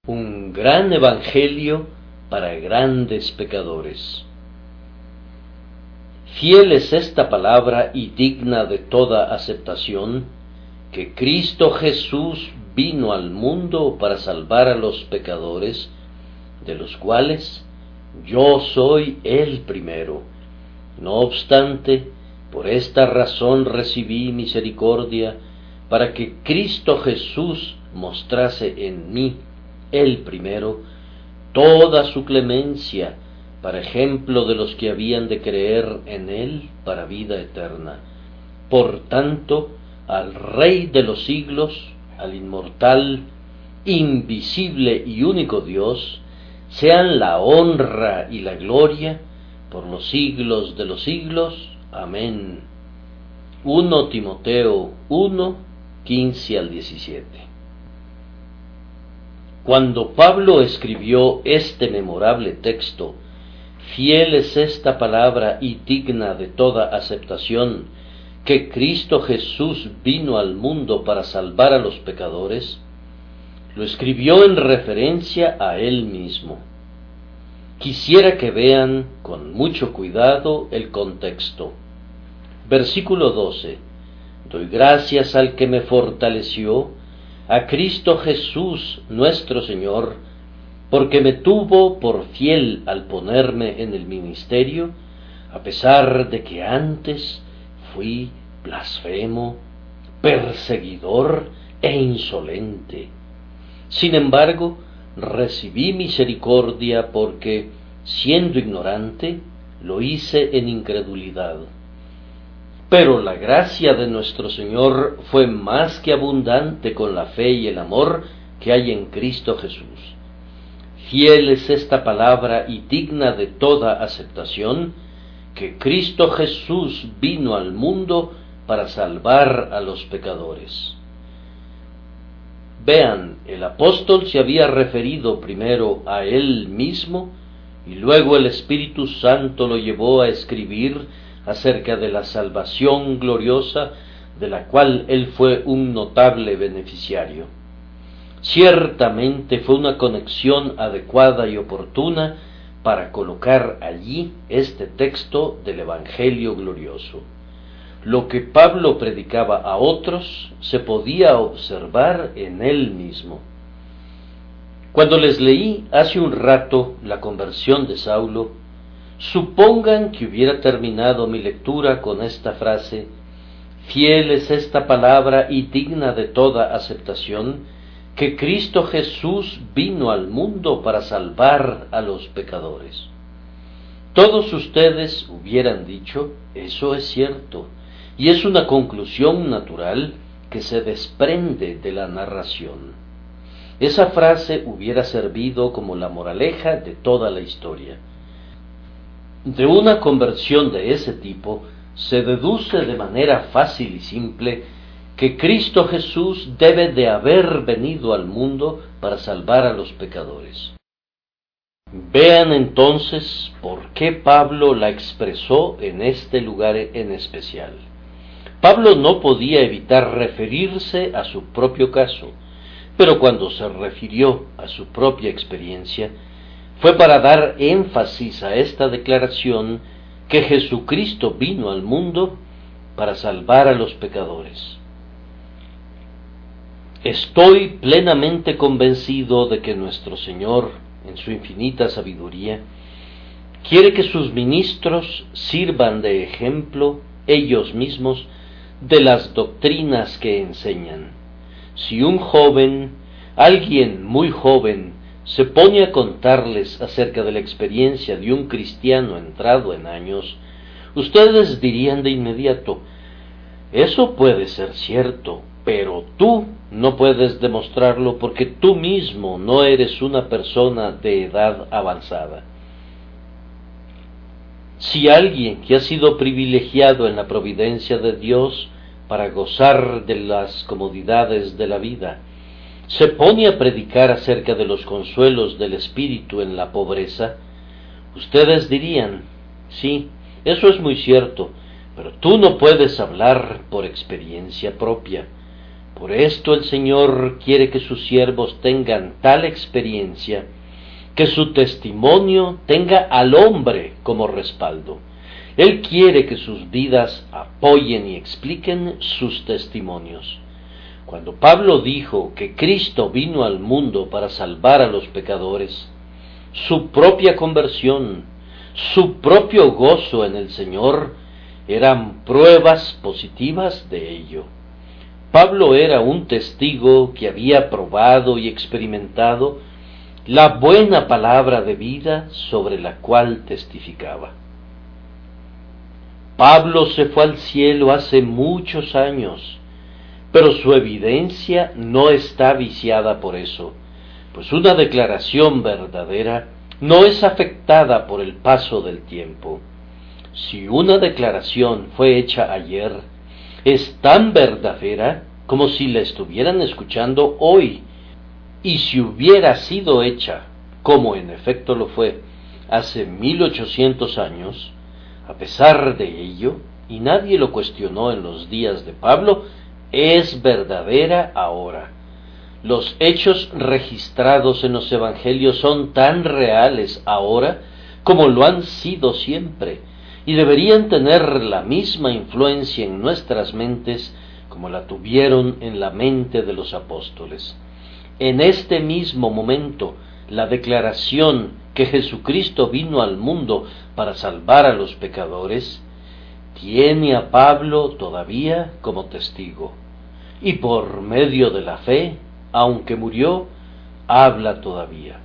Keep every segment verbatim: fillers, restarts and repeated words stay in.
Un gran evangelio para grandes pecadores. Fiel es esta palabra y digna de toda aceptación, que Cristo Jesús vino al mundo para salvar a los pecadores, de los cuales yo soy el primero. No obstante, por esta razón recibí misericordia, para que Cristo Jesús mostrase en mí, el primero, toda su clemencia, para ejemplo de los que habían de creer en él para vida eterna. Por tanto, al Rey de los siglos, al inmortal, invisible y único Dios, sean la honra y la gloria por los siglos de los siglos. Amén. primero Timoteo uno, quince al diecisiete. Cuando Pablo escribió este memorable texto, fiel es esta palabra y digna de toda aceptación, que Cristo Jesús vino al mundo para salvar a los pecadores, lo escribió en referencia a él mismo. Quisiera que vean con mucho cuidado el contexto. Versículo doce. Doy gracias al que me fortaleció, a Cristo Jesús nuestro Señor, porque me tuvo por fiel al ponerme en el ministerio, a pesar de que antes fui blasfemo, perseguidor e insolente. Sin embargo, recibí misericordia porque, siendo ignorante, lo hice en incredulidad. Pero la gracia de nuestro Señor fue más que abundante con la fe y el amor que hay en Cristo Jesús. Fiel es esta palabra y digna de toda aceptación, que Cristo Jesús vino al mundo para salvar a los pecadores. Vean, el apóstol se había referido primero a él mismo, y luego el Espíritu Santo lo llevó a escribir acerca de la salvación gloriosa de la cual él fue un notable beneficiario. Ciertamente fue una conexión adecuada y oportuna para colocar allí este texto del Evangelio glorioso. Lo que Pablo predicaba a otros se podía observar en él mismo. Cuando les leí hace un rato la conversión de Saulo, supongan que hubiera terminado mi lectura con esta frase: fiel es esta palabra y digna de toda aceptación, que Cristo Jesús vino al mundo para salvar a los pecadores. Todos ustedes hubieran dicho: eso es cierto, y es una conclusión natural que se desprende de la narración. Esa frase hubiera servido como la moraleja de toda la historia. De una conversión de ese tipo se deduce de manera fácil y simple que Cristo Jesús debe de haber venido al mundo para salvar a los pecadores. Vean entonces por qué Pablo la expresó en este lugar en especial. Pablo no podía evitar referirse a su propio caso, pero cuando se refirió a su propia experiencia, fue para dar énfasis a esta declaración que Jesucristo vino al mundo para salvar a los pecadores. Estoy plenamente convencido de que nuestro Señor, en su infinita sabiduría, quiere que sus ministros sirvan de ejemplo ellos mismos de las doctrinas que enseñan. Si un joven, alguien muy joven, se pone a contarles acerca de la experiencia de un cristiano entrado en años, ustedes dirían de inmediato: eso puede ser cierto, pero tú no puedes demostrarlo porque tú mismo no eres una persona de edad avanzada. Si alguien que ha sido privilegiado en la providencia de Dios para gozar de las comodidades de la vida, se pone a predicar acerca de los consuelos del Espíritu en la pobreza, ustedes dirían: sí, eso es muy cierto, pero tú no puedes hablar por experiencia propia. Por esto el Señor quiere que sus siervos tengan tal experiencia, que su testimonio tenga al hombre como respaldo. Él quiere que sus vidas apoyen y expliquen sus testimonios. Cuando Pablo dijo que Cristo vino al mundo para salvar a los pecadores, su propia conversión, su propio gozo en el Señor, eran pruebas positivas de ello. Pablo era un testigo que había probado y experimentado la buena palabra de vida sobre la cual testificaba. Pablo se fue al cielo hace muchos años, pero su evidencia no está viciada por eso, pues una declaración verdadera no es afectada por el paso del tiempo. Si una declaración fue hecha ayer, es tan verdadera como si la estuvieran escuchando hoy, y si hubiera sido hecha, como en efecto lo fue, hace mil ochocientos años, a pesar de ello, y nadie lo cuestionó en los días de Pablo, es verdadera ahora. Los hechos registrados en los evangelios son tan reales ahora como lo han sido siempre, y deberían tener la misma influencia en nuestras mentes como la tuvieron en la mente de los apóstoles. En este mismo momento, la declaración que Jesucristo vino al mundo para salvar a los pecadores tiene a Pablo todavía como testigo, y por medio de la fe, aunque murió, habla todavía.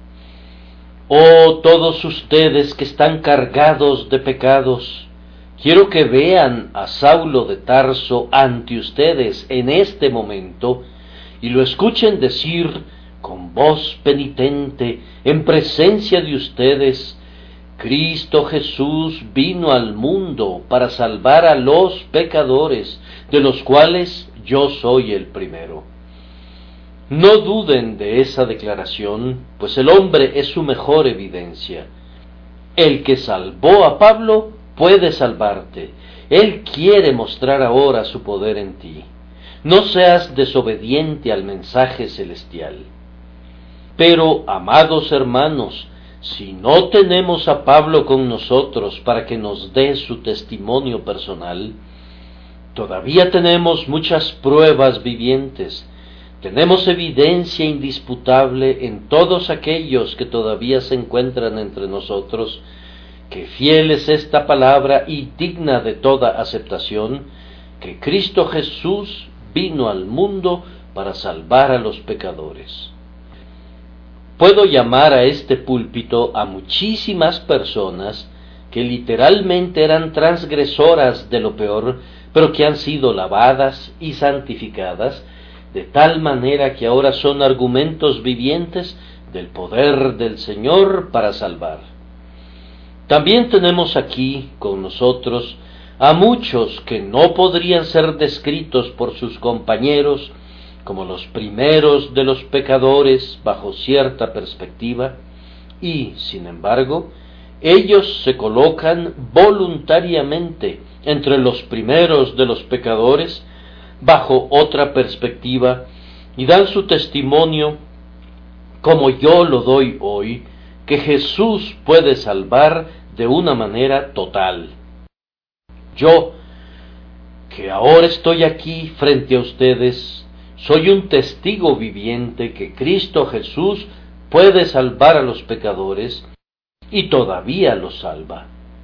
Oh, todos ustedes que están cargados de pecados, quiero que vean a Saulo de Tarso ante ustedes en este momento y lo escuchen decir con voz penitente en presencia de ustedes: Cristo Jesús vino al mundo para salvar a los pecadores, de los cuales yo soy el primero. No duden de esa declaración, pues el hombre es su mejor evidencia. El que salvó a Pablo puede salvarte. Él quiere mostrar ahora su poder en ti. No seas desobediente al mensaje celestial. Pero, amados hermanos, si no tenemos a Pablo con nosotros para que nos dé su testimonio personal, todavía tenemos muchas pruebas vivientes. Tenemos evidencia indisputable en todos aquellos que todavía se encuentran entre nosotros, que fiel es esta palabra y digna de toda aceptación, que Cristo Jesús vino al mundo para salvar a los pecadores. Puedo llamar a este púlpito a muchísimas personas que literalmente eran transgresoras de lo peor, pero que han sido lavadas y santificadas, de tal manera que ahora son argumentos vivientes del poder del Señor para salvar. También tenemos aquí con nosotros a muchos que no podrían ser descritos por sus compañeros como los primeros de los pecadores bajo cierta perspectiva, y, sin embargo, ellos se colocan voluntariamente entre los primeros de los pecadores bajo otra perspectiva y dan su testimonio, como yo lo doy hoy, que Jesús puede salvar de una manera total. Yo, que ahora estoy aquí frente a ustedes, soy un testigo viviente que Cristo Jesús puede salvar a los pecadores y todavía los salva.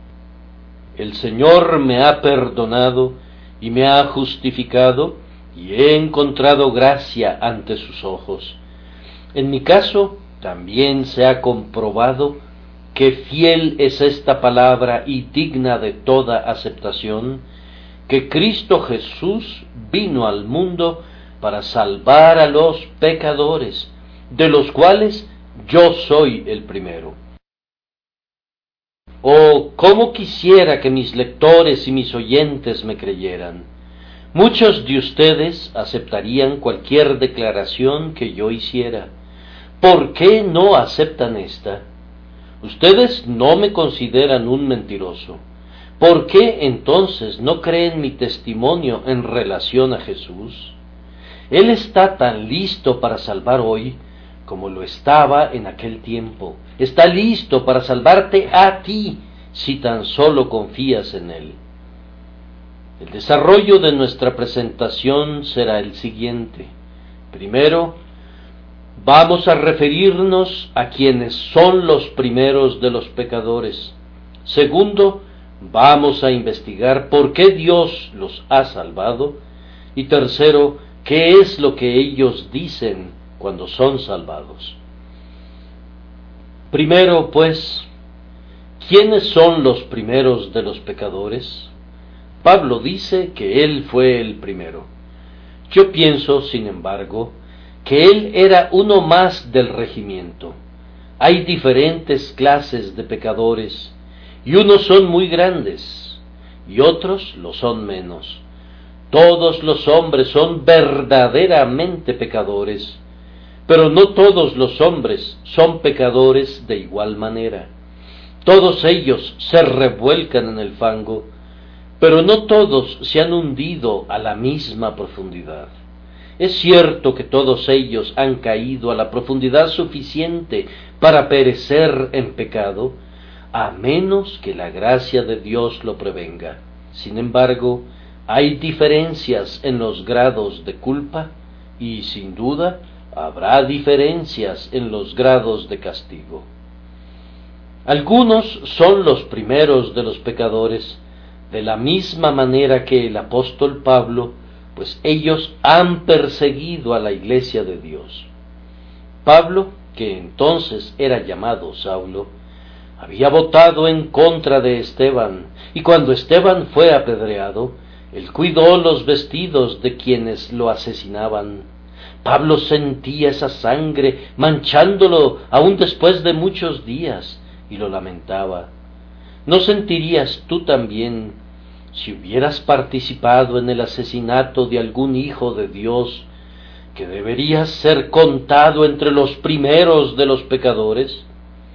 El Señor me ha perdonado y me ha justificado, y he encontrado gracia ante sus ojos. En mi caso, también se ha comprobado que fiel es esta palabra y digna de toda aceptación, que Cristo Jesús vino al mundo para salvar a los pecadores, de los cuales yo soy el primero. Oh, cómo quisiera que mis lectores y mis oyentes me creyeran. Muchos de ustedes aceptarían cualquier declaración que yo hiciera. ¿Por qué no aceptan esta? Ustedes no me consideran un mentiroso. ¿Por qué entonces no creen mi testimonio en relación a Jesús? Él está tan listo para salvar hoy como lo estaba en aquel tiempo. Está listo para salvarte a ti si tan solo confías en Él. El desarrollo de nuestra presentación será el siguiente. Primero, vamos a referirnos a quienes son los primeros de los pecadores. Segundo, vamos a investigar por qué Dios los ha salvado. Y tercero, qué es lo que ellos dicen cuando son salvados. Primero, pues, ¿quiénes son los primeros de los pecadores? Pablo dice que él fue el primero. Yo pienso, sin embargo, que él era uno más del regimiento. Hay diferentes clases de pecadores, y unos son muy grandes, y otros lo son menos. Todos los hombres son verdaderamente pecadores, pero no todos los hombres son pecadores de igual manera. Todos ellos se revuelcan en el fango, pero no todos se han hundido a la misma profundidad. Es cierto que todos ellos han caído a la profundidad suficiente para perecer en pecado, a menos que la gracia de Dios lo prevenga. Sin embargo, hay diferencias en los grados de culpa y, sin duda, habrá diferencias en los grados de castigo. Algunos son los primeros de los pecadores, de la misma manera que el apóstol Pablo, pues ellos han perseguido a la iglesia de Dios. Pablo, que entonces era llamado Saulo, había votado en contra de Esteban, y cuando Esteban fue apedreado, él cuidó los vestidos de quienes lo asesinaban. Pablo sentía esa sangre manchándolo aún después de muchos días, y lo lamentaba. ¿No sentirías tú también, si hubieras participado en el asesinato de algún hijo de Dios, que deberías ser contado entre los primeros de los pecadores?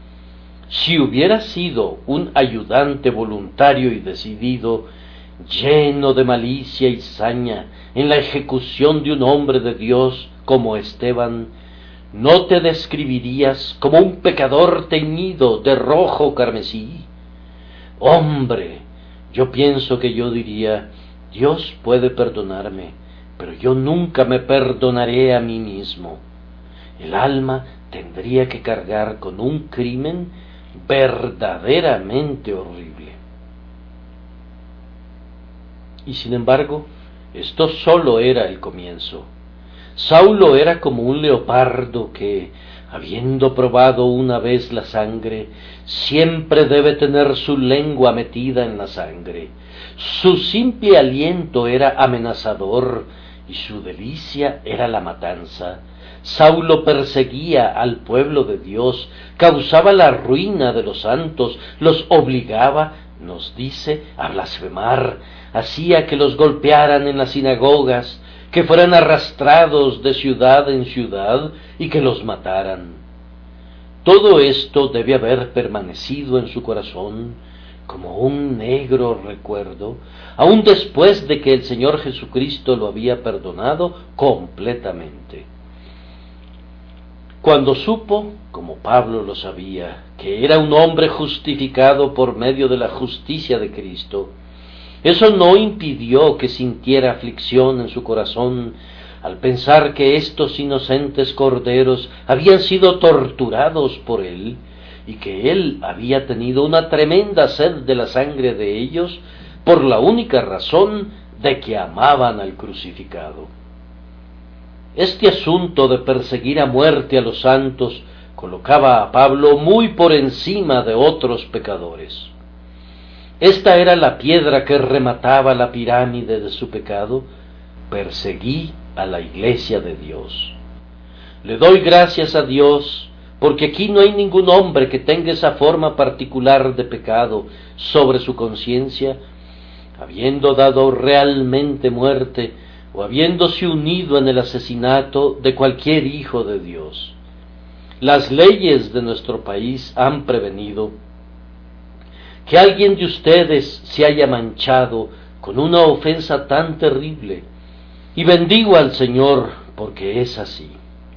Si hubieras sido un ayudante voluntario y decidido, lleno de malicia y saña, en la ejecución de un hombre de Dios como Esteban, ¿no te describirías como un pecador teñido de rojo carmesí? Hombre, yo pienso que yo diría, Dios puede perdonarme, pero yo nunca me perdonaré a mí mismo. El alma tendría que cargar con un crimen verdaderamente horrible. Y sin embargo, esto solo era el comienzo. Saulo era como un leopardo que, habiendo probado una vez la sangre, siempre debe tener su lengua metida en la sangre. Su simple aliento era amenazador y su delicia era la matanza. Saulo perseguía al pueblo de Dios, causaba la ruina de los santos, los obligaba, nos dice, a blasfemar, hacía que los golpearan en las sinagogas, que fueran arrastrados de ciudad en ciudad y que los mataran. Todo esto debe haber permanecido en su corazón como un negro recuerdo, aun después de que el Señor Jesucristo lo había perdonado completamente. Cuando supo, como Pablo lo sabía, que era un hombre justificado por medio de la justicia de Cristo, eso no impidió que sintiera aflicción en su corazón al pensar que estos inocentes corderos habían sido torturados por él y que él había tenido una tremenda sed de la sangre de ellos por la única razón de que amaban al crucificado. Este asunto de perseguir a muerte a los santos colocaba a Pablo muy por encima de otros pecadores. Esta era la piedra que remataba la pirámide de su pecado. Perseguí a la iglesia de Dios. Le doy gracias a Dios, porque aquí no hay ningún hombre que tenga esa forma particular de pecado sobre su conciencia, habiendo dado realmente muerte o habiéndose unido en el asesinato de cualquier hijo de Dios. Las leyes de nuestro país han prevenido que alguien de ustedes se haya manchado con una ofensa tan terrible, y bendigo al Señor porque es así.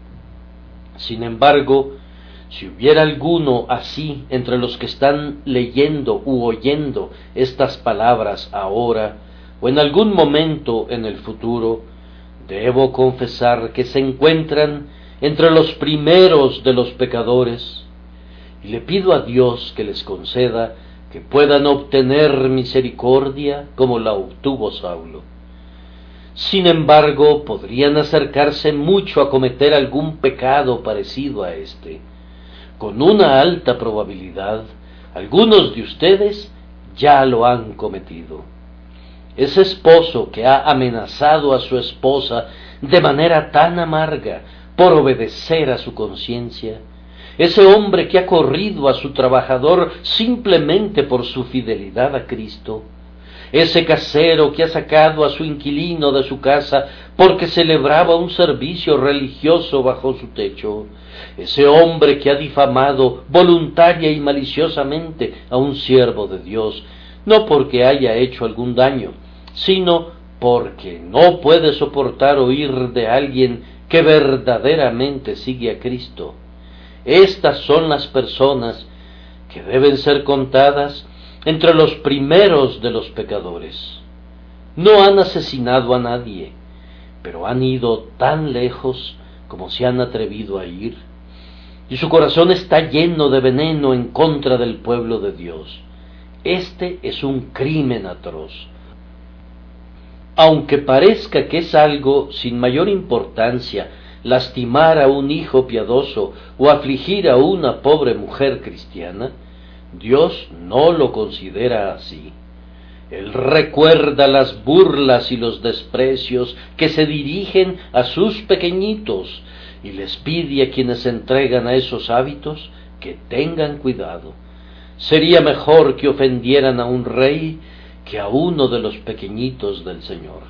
Sin embargo, si hubiera alguno así entre los que están leyendo u oyendo estas palabras ahora, o en algún momento en el futuro, debo confesar que se encuentran entre los primeros de los pecadores, y le pido a Dios que les conceda que puedan obtener misericordia como la obtuvo Saulo. Sin embargo, podrían acercarse mucho a cometer algún pecado parecido a este. Con una alta probabilidad, algunos de ustedes ya lo han cometido. Ese esposo que ha amenazado a su esposa de manera tan amarga por obedecer a su conciencia, ese hombre que ha corrido a su trabajador simplemente por su fidelidad a Cristo, ese casero que ha sacado a su inquilino de su casa porque celebraba un servicio religioso bajo su techo, ese hombre que ha difamado voluntaria y maliciosamente a un siervo de Dios, no porque haya hecho algún daño, sino porque no puede soportar oír de alguien que verdaderamente sigue a Cristo. Estas son las personas que deben ser contadas entre los primeros de los pecadores. No han asesinado a nadie, pero han ido tan lejos como se han atrevido a ir, y su corazón está lleno de veneno en contra del pueblo de Dios. Este es un crimen atroz. Aunque parezca que es algo sin mayor importancia lastimar a un hijo piadoso o afligir a una pobre mujer cristiana, Dios no lo considera así. Él recuerda las burlas y los desprecios que se dirigen a sus pequeñitos y les pide a quienes se entregan a esos hábitos que tengan cuidado. Sería mejor que ofendieran a un rey que a uno de los pequeñitos del Señor.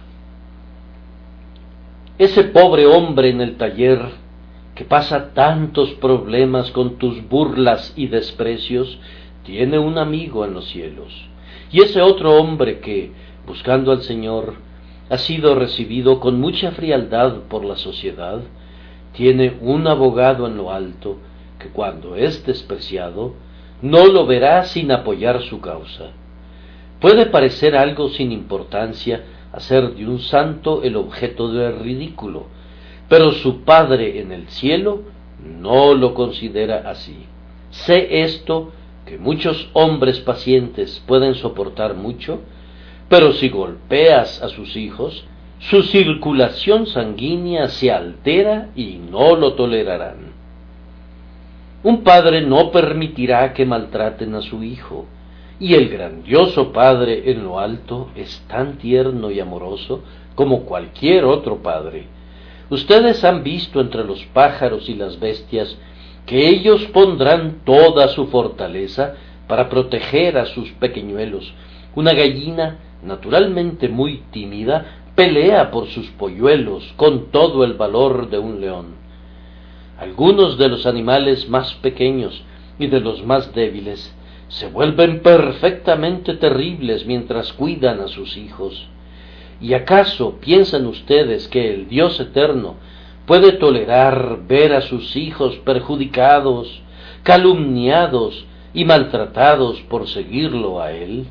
Ese pobre hombre en el taller que pasa tantos problemas con tus burlas y desprecios, tiene un amigo en los cielos. Y ese otro hombre que, buscando al Señor, ha sido recibido con mucha frialdad por la sociedad, tiene un abogado en lo alto que cuando es despreciado, no lo verá sin apoyar su causa. Puede parecer algo sin importancia hacer de un santo el objeto del ridículo, pero su Padre en el cielo no lo considera así. Sé esto, que muchos hombres pacientes pueden soportar mucho, pero si golpeas a sus hijos, su circulación sanguínea se altera y no lo tolerarán. Un padre no permitirá que maltraten a su hijo, y el grandioso Padre en lo alto es tan tierno y amoroso como cualquier otro padre. Ustedes han visto entre los pájaros y las bestias que ellos pondrán toda su fortaleza para proteger a sus pequeñuelos. Una gallina, naturalmente muy tímida, pelea por sus polluelos con todo el valor de un león. Algunos de los animales más pequeños y de los más débiles se vuelven perfectamente terribles mientras cuidan a sus hijos. ¿Y acaso piensan ustedes que el Dios eterno puede tolerar ver a sus hijos perjudicados, calumniados y maltratados por seguirlo a Él?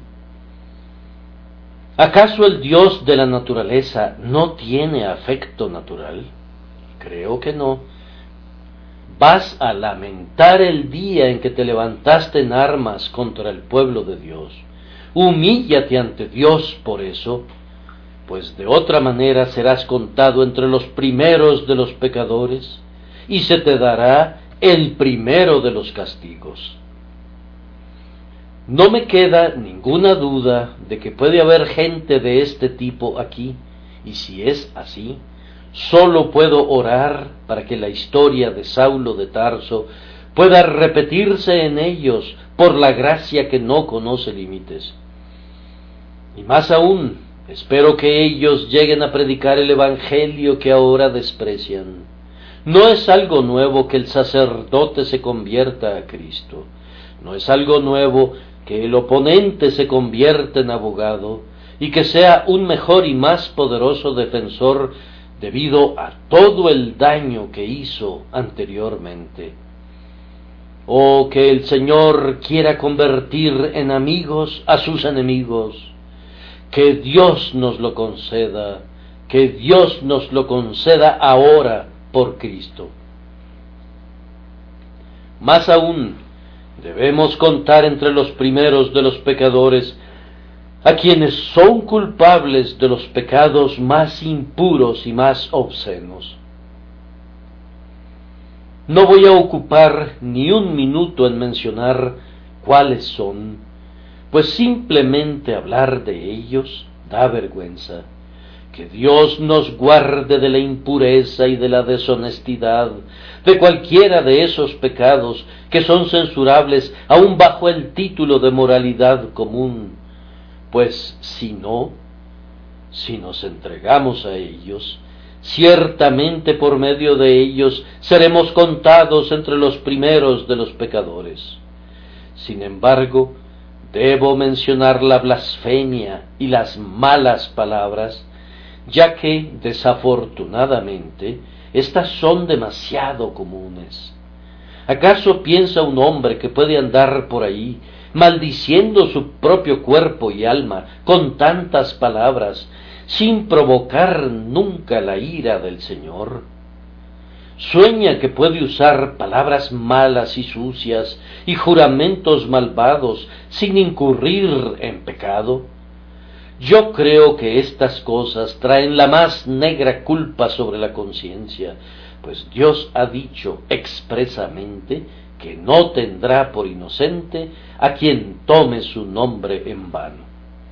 ¿Acaso el Dios de la naturaleza no tiene afecto natural? Creo que no. Vas a lamentar el día en que te levantaste en armas contra el pueblo de Dios. Humíllate ante Dios por eso, pues de otra manera serás contado entre los primeros de los pecadores, y se te dará el primero de los castigos. No me queda ninguna duda de que puede haber gente de este tipo aquí, y si es así, solo puedo orar para que la historia de Saulo de Tarso pueda repetirse en ellos por la gracia que no conoce límites. Y más aún, espero que ellos lleguen a predicar el evangelio que ahora desprecian. No es algo nuevo que el sacerdote se convierta a Cristo. No es algo nuevo que el oponente se convierta en abogado y que sea un mejor y más poderoso defensor debido a todo el daño que hizo anteriormente. Oh, que el Señor quiera convertir en amigos a sus enemigos. Que Dios nos lo conceda, que Dios nos lo conceda ahora por Cristo. Más aún, debemos contar entre los primeros de los pecadores a quienes son culpables de los pecados más impuros y más obscenos. No voy a ocupar ni un minuto en mencionar cuáles son, pues simplemente hablar de ellos da vergüenza. Que Dios nos guarde de la impureza y de la deshonestidad, de cualquiera de esos pecados que son censurables aun bajo el título de moralidad común, pues si no, si nos entregamos a ellos, ciertamente por medio de ellos seremos contados entre los primeros de los pecadores. Sin embargo, debo mencionar la blasfemia y las malas palabras, ya que, desafortunadamente, estas son demasiado comunes. ¿Acaso piensa un hombre que puede andar por ahí maldiciendo su propio cuerpo y alma con tantas palabras, sin provocar nunca la ira del Señor? ¿Sueña que puede usar palabras malas y sucias y juramentos malvados sin incurrir en pecado? Yo creo que estas cosas traen la más negra culpa sobre la conciencia, pues Dios ha dicho expresamente que no tendrá por inocente a quien tome su nombre en vano.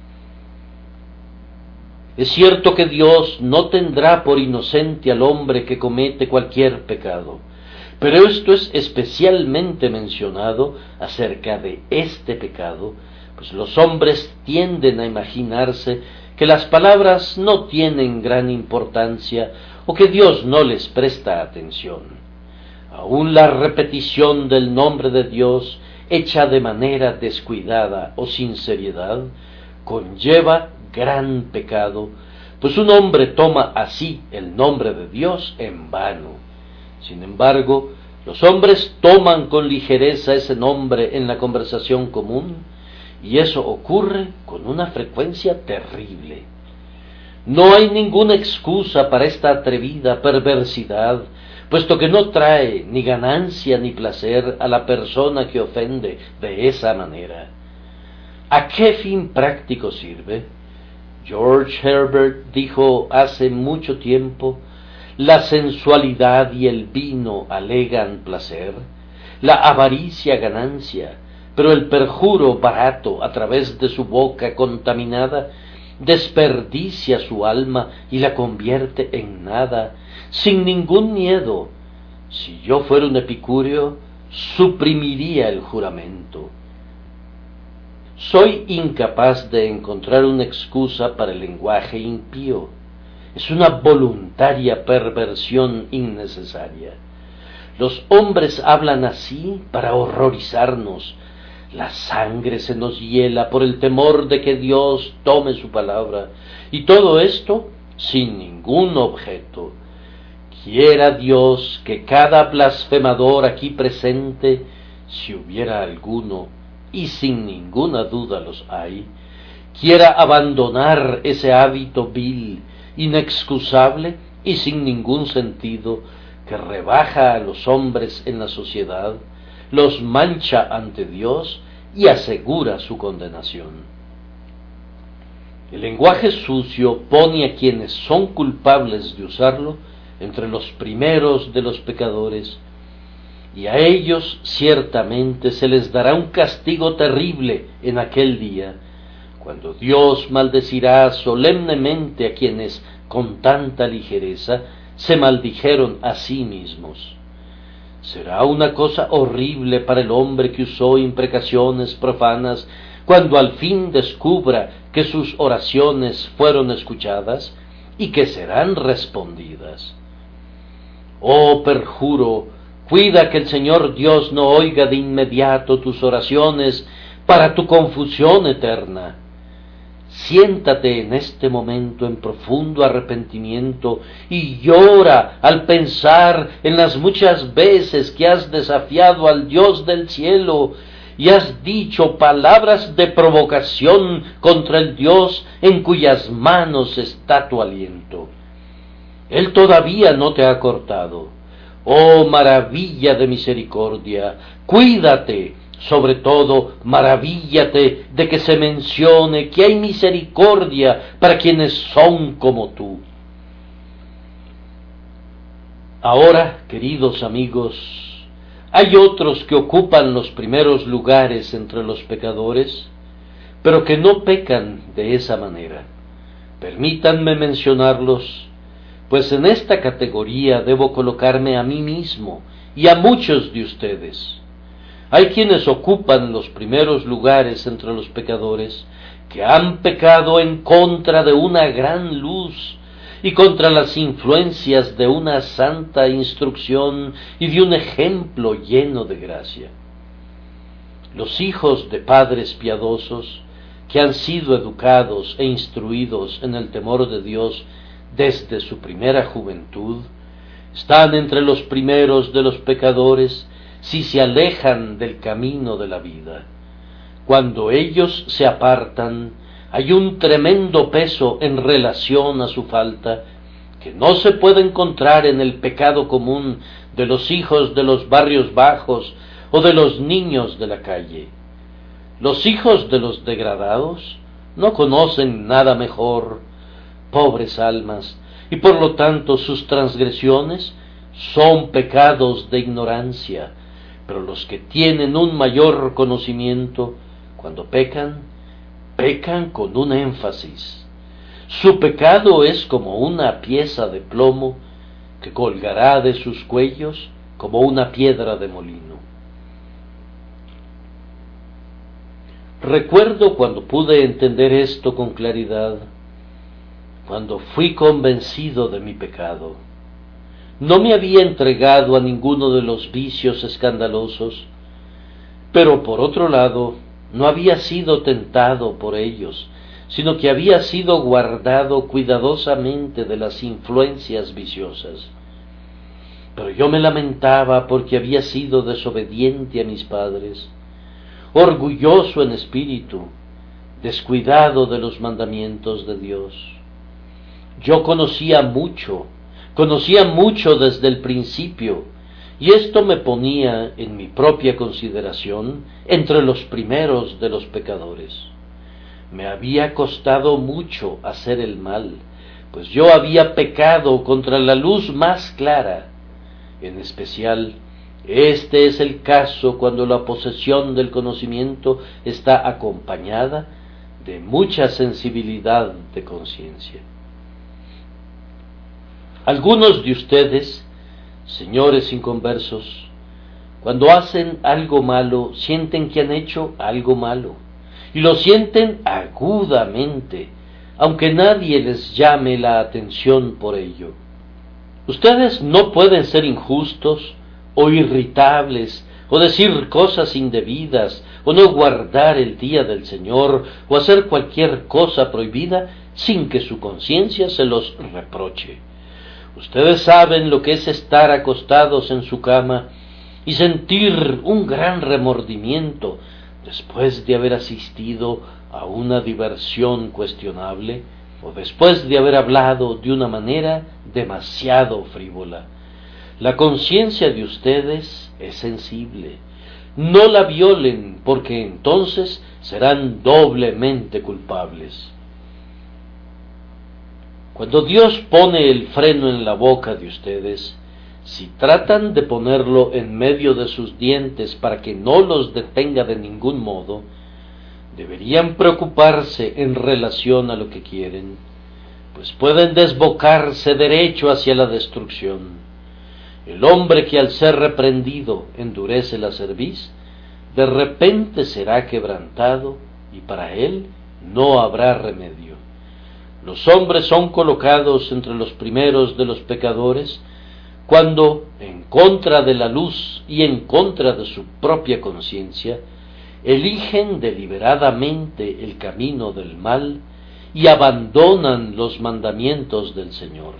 Es cierto que Dios no tendrá por inocente al hombre que comete cualquier pecado, pero esto es especialmente mencionado acerca de este pecado, pues los hombres tienden a imaginarse que las palabras no tienen gran importancia o que Dios no les presta atención. Aún la repetición del nombre de Dios, hecha de manera descuidada o sin seriedad, conlleva gran pecado, pues un hombre toma así el nombre de Dios en vano. Sin embargo, los hombres toman con ligereza ese nombre en la conversación común, y eso ocurre con una frecuencia terrible. No hay ninguna excusa para esta atrevida perversidad, puesto que no trae ni ganancia ni placer a la persona que ofende de esa manera. ¿A qué fin práctico sirve? George Herbert dijo hace mucho tiempo: la sensualidad y el vino alegan placer, la avaricia ganancia, pero el perjuro barato a través de su boca contaminada desperdicia su alma y la convierte en nada, sin ningún miedo. Si yo fuera un epicúreo, suprimiría el juramento. Soy incapaz de encontrar una excusa para el lenguaje impío. Es una voluntaria perversión innecesaria. Los hombres hablan así para horrorizarnos. La sangre se nos hiela por el temor de que Dios tome su palabra, y todo esto sin ningún objeto. Quiera Dios que cada blasfemador aquí presente, si hubiera alguno, y sin ninguna duda los hay, quiera abandonar ese hábito vil, inexcusable y sin ningún sentido, que rebaja a los hombres en la sociedad, los mancha ante Dios y asegura su condenación. El lenguaje sucio pone a quienes son culpables de usarlo entre los primeros de los pecadores, y a ellos ciertamente se les dará un castigo terrible en aquel día, cuando Dios maldecirá solemnemente a quienes con tanta ligereza se maldijeron a sí mismos. Será una cosa horrible para el hombre que usó imprecaciones profanas cuando al fin descubra que sus oraciones fueron escuchadas y que serán respondidas. Oh perjuro, cuida que el Señor Dios no oiga de inmediato tus oraciones para tu confusión eterna. siéntate en este momento en profundo arrepentimiento y llora al pensar en las muchas veces que has desafiado al Dios del cielo y has dicho palabras de provocación contra el Dios en cuyas manos está tu aliento. Él todavía no te ha cortado. Oh maravilla de misericordia, cuídate, sobre todo maravíllate de que se mencione que hay misericordia para quienes son como tú. Ahora, queridos amigos, hay otros que ocupan los primeros lugares entre los pecadores, pero que no pecan de esa manera. Permítanme mencionarlos, pues en esta categoría debo colocarme a mí mismo y a muchos de ustedes. Hay quienes ocupan los primeros lugares entre los pecadores, que han pecado en contra de una gran luz y contra las influencias de una santa instrucción y de un ejemplo lleno de gracia. Los hijos de padres piadosos, que han sido educados e instruidos en el temor de Dios desde su primera juventud, están entre los primeros de los pecadores si se alejan del camino de la vida. Cuando ellos se apartan, hay un tremendo peso en relación a su falta, que no se puede encontrar en el pecado común de los hijos de los barrios bajos o de los niños de la calle. Los hijos de los degradados no conocen nada mejor, pobres almas, y por lo tanto sus transgresiones son pecados de ignorancia, pero los que tienen un mayor conocimiento, cuando pecan, pecan con un énfasis. Su pecado es como una pieza de plomo que colgará de sus cuellos como una piedra de molino. Recuerdo cuando pude entender esto con claridad, cuando fui convencido de mi pecado. No me había entregado a ninguno de los vicios escandalosos, pero por otro lado, no había sido tentado por ellos, sino que había sido guardado cuidadosamente de las influencias viciosas. Pero yo me lamentaba porque había sido desobediente a mis padres, orgulloso en espíritu, descuidado de los mandamientos de Dios. Yo conocía mucho, conocía mucho desde el principio, y esto me ponía en mi propia consideración entre los primeros de los pecadores. Me había costado mucho hacer el mal, pues yo había pecado contra la luz más clara. En especial, este es el caso cuando la posesión del conocimiento está acompañada de mucha sensibilidad de conciencia. Algunos de ustedes, señores inconversos, cuando hacen algo malo, sienten que han hecho algo malo, y lo sienten agudamente, aunque nadie les llame la atención por ello. Ustedes no pueden ser injustos o irritables, o decir cosas indebidas, o no guardar el día del Señor, o hacer cualquier cosa prohibida sin que su conciencia se los reproche. Ustedes saben lo que es estar acostados en su cama y sentir un gran remordimiento después de haber asistido a una diversión cuestionable o después de haber hablado de una manera demasiado frívola. La conciencia de ustedes es sensible. No la violen, porque entonces serán doblemente culpables. Cuando Dios pone el freno en la boca de ustedes, si tratan de ponerlo en medio de sus dientes para que no los detenga de ningún modo, deberían preocuparse en relación a lo que quieren, pues pueden desbocarse derecho hacia la destrucción. El hombre que al ser reprendido endurece la cerviz, de repente será quebrantado y para él no habrá remedio. Los hombres son colocados entre los primeros de los pecadores cuando, en contra de la luz y en contra de su propia conciencia, eligen deliberadamente el camino del mal y abandonan los mandamientos del Señor.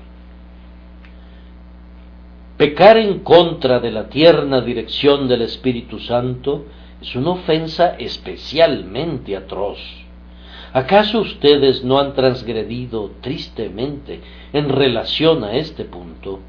Pecar en contra de la tierna dirección del Espíritu Santo es una ofensa especialmente atroz. ¿Acaso ustedes no han transgredido tristemente en relación a este punto?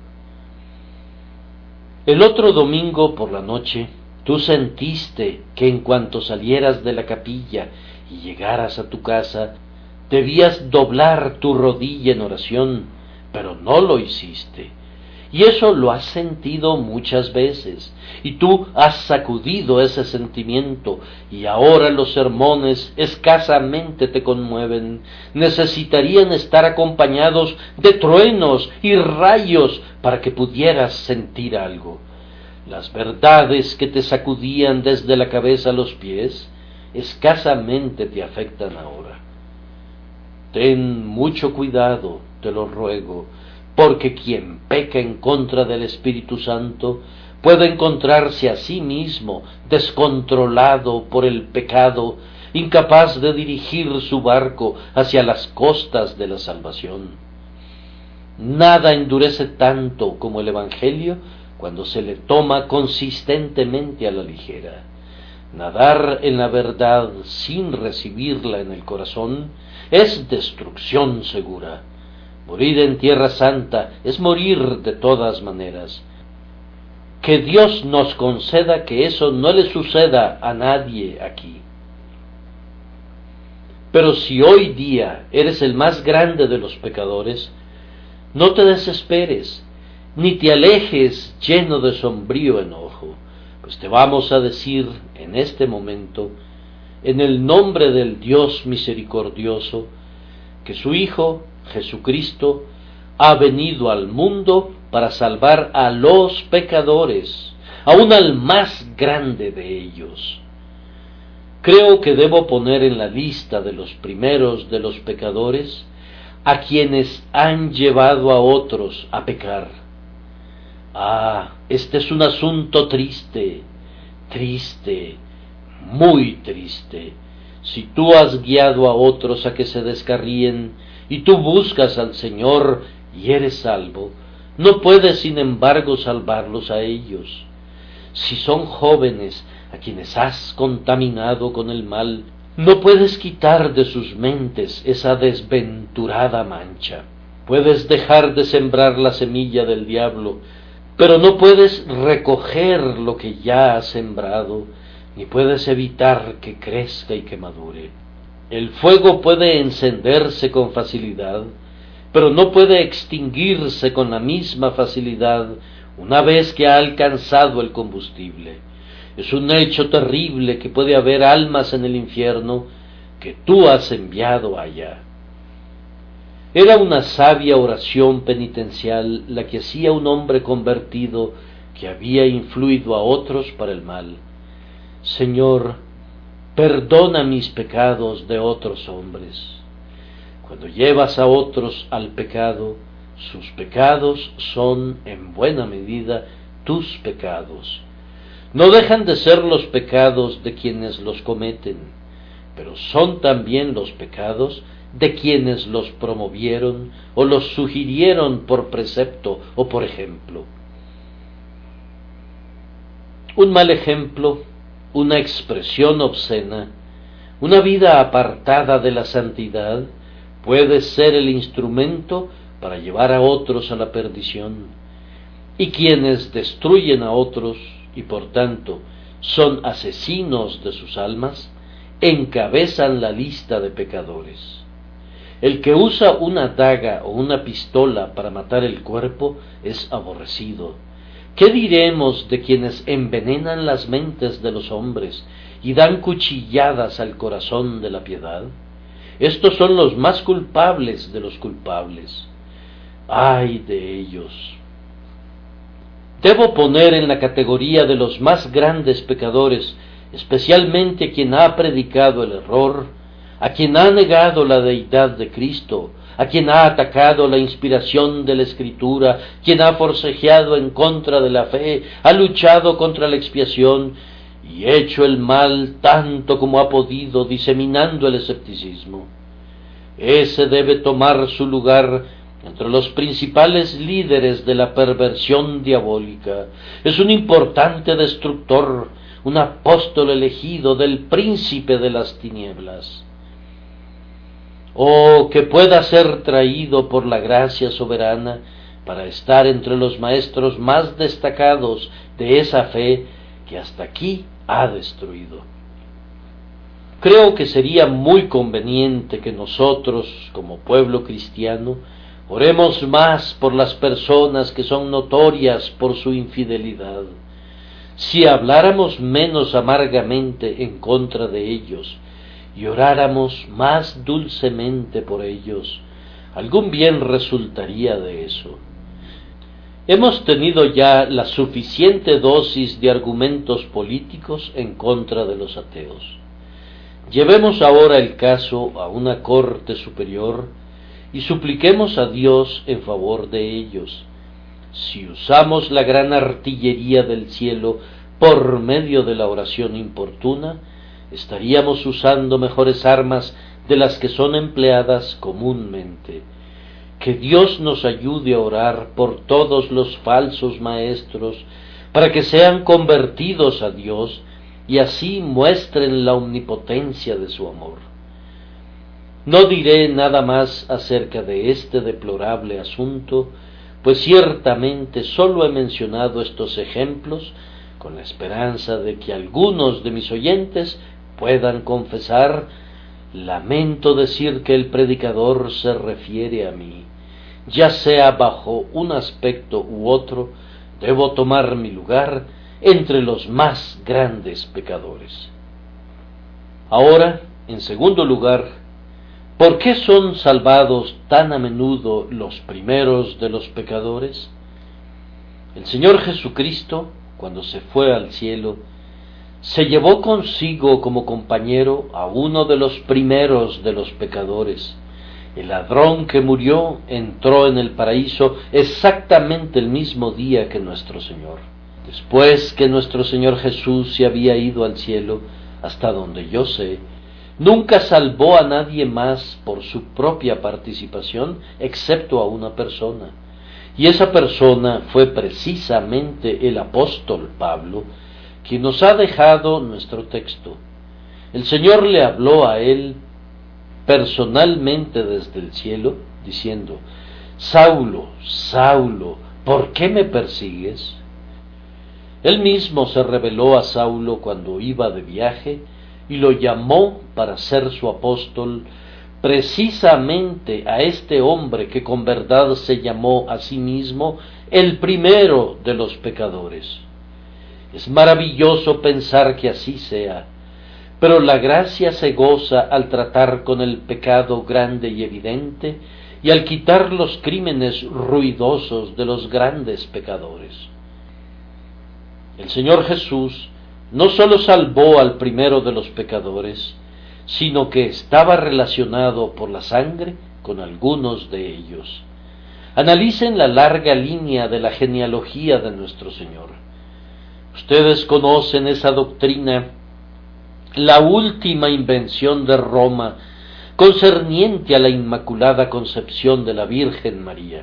El otro domingo por la noche, tú sentiste que en cuanto salieras de la capilla y llegaras a tu casa, debías doblar tu rodilla en oración, pero no lo hiciste. Y eso lo has sentido muchas veces, y tú has sacudido ese sentimiento, y ahora los sermones escasamente te conmueven. Necesitarían estar acompañados de truenos y rayos para que pudieras sentir algo. Las verdades que te sacudían desde la cabeza a los pies, escasamente te afectan ahora. Ten mucho cuidado, te lo ruego, porque quien peca en contra del Espíritu Santo puede encontrarse a sí mismo descontrolado por el pecado, incapaz de dirigir su barco hacia las costas de la salvación. Nada endurece tanto como el Evangelio cuando se le toma consistentemente a la ligera. Nadar en la verdad sin recibirla en el corazón es destrucción segura. Morir en Tierra Santa es morir de todas maneras. Que Dios nos conceda que eso no le suceda a nadie aquí. Pero si hoy día eres el más grande de los pecadores, no te desesperes, ni te alejes lleno de sombrío enojo, pues te vamos a decir en este momento, en el nombre del Dios misericordioso, que su Hijo, Jesucristo, ha venido al mundo para salvar a los pecadores, aun al más grande de ellos. Creo que debo poner en la lista de los primeros de los pecadores a quienes han llevado a otros a pecar. Ah, este es un asunto triste, triste, muy triste. Si tú has guiado a otros a que se descarríen, y tú buscas al Señor y eres salvo, no puedes sin embargo salvarlos a ellos. Si son jóvenes a quienes has contaminado con el mal, no puedes quitar de sus mentes esa desventurada mancha. Puedes dejar de sembrar la semilla del diablo, pero no puedes recoger lo que ya has sembrado, ni puedes evitar que crezca y que madure. El fuego puede encenderse con facilidad, pero no puede extinguirse con la misma facilidad una vez que ha alcanzado el combustible. Es un hecho terrible que puede haber almas en el infierno que tú has enviado allá. Era una sabia oración penitencial la que hacía un hombre convertido que había influido a otros para el mal. Señor, perdona mis pecados de otros hombres. Cuando llevas a otros al pecado, sus pecados son en buena medida tus pecados. No dejan de ser los pecados de quienes los cometen, pero son también los pecados de quienes los promovieron o los sugirieron por precepto o por ejemplo. Un mal ejemplo, una expresión obscena, una vida apartada de la santidad, puede ser el instrumento para llevar a otros a la perdición, y quienes destruyen a otros y por tanto son asesinos de sus almas, encabezan la lista de pecadores. El que usa una daga o una pistola para matar el cuerpo es aborrecido. ¿Qué diremos de quienes envenenan las mentes de los hombres y dan cuchilladas al corazón de la piedad? Estos son los más culpables de los culpables. ¡Ay de ellos! Debo poner en la categoría de los más grandes pecadores, especialmente a quien ha predicado el error, a quien ha negado la deidad de Cristo, a quien ha atacado la inspiración de la Escritura, quien ha forcejeado en contra de la fe, ha luchado contra la expiación y hecho el mal tanto como ha podido, diseminando el escepticismo. Ese debe tomar su lugar entre los principales líderes de la perversión diabólica. Es un importante destructor, un apóstol elegido del príncipe de las tinieblas. Oh, que pueda ser traído por la gracia soberana para estar entre los maestros más destacados de esa fe que hasta aquí ha destruido. Creo que sería muy conveniente que nosotros, como pueblo cristiano, oremos más por las personas que son notorias por su infidelidad. Si habláramos menos amargamente en contra de ellos y oráramos más dulcemente por ellos, algún bien resultaría de eso. Hemos tenido ya la suficiente dosis de argumentos políticos en contra de los ateos. Llevemos ahora el caso a una corte superior y supliquemos a Dios en favor de ellos. Si usamos la gran artillería del cielo por medio de la oración importuna, estaríamos usando mejores armas de las que son empleadas comúnmente. Que Dios nos ayude a orar por todos los falsos maestros, para que sean convertidos a Dios y así muestren la omnipotencia de su amor. No diré nada más acerca de este deplorable asunto, pues ciertamente sólo he mencionado estos ejemplos con la esperanza de que algunos de mis oyentes puedan confesar: lamento decir que el predicador se refiere a mí. Ya sea bajo un aspecto u otro, debo tomar mi lugar entre los más grandes pecadores. Ahora, en segundo lugar, ¿por qué son salvados tan a menudo los primeros de los pecadores? El Señor Jesucristo, cuando se fue al cielo, se llevó consigo como compañero a uno de los primeros de los pecadores. El ladrón que murió entró en el paraíso exactamente el mismo día que nuestro Señor. Después que nuestro Señor Jesús se había ido al cielo, hasta donde yo sé, nunca salvó a nadie más por su propia participación, excepto a una persona. Y esa persona fue precisamente el apóstol Pablo, quien nos ha dejado nuestro texto. El Señor le habló a él personalmente desde el cielo, diciendo: Saulo, Saulo, ¿por qué me persigues? Él mismo se reveló a Saulo cuando iba de viaje y lo llamó para ser su apóstol, precisamente a este hombre que con verdad se llamó a sí mismo el primero de los pecadores. Es maravilloso pensar que así sea, pero la gracia se goza al tratar con el pecado grande y evidente y al quitar los crímenes ruidosos de los grandes pecadores. El Señor Jesús no sólo salvó al primero de los pecadores, sino que estaba relacionado por la sangre con algunos de ellos. Analicen la larga línea de la genealogía de nuestro Señor. Ustedes conocen esa doctrina, la última invención de Roma, concerniente a la Inmaculada Concepción de la Virgen María.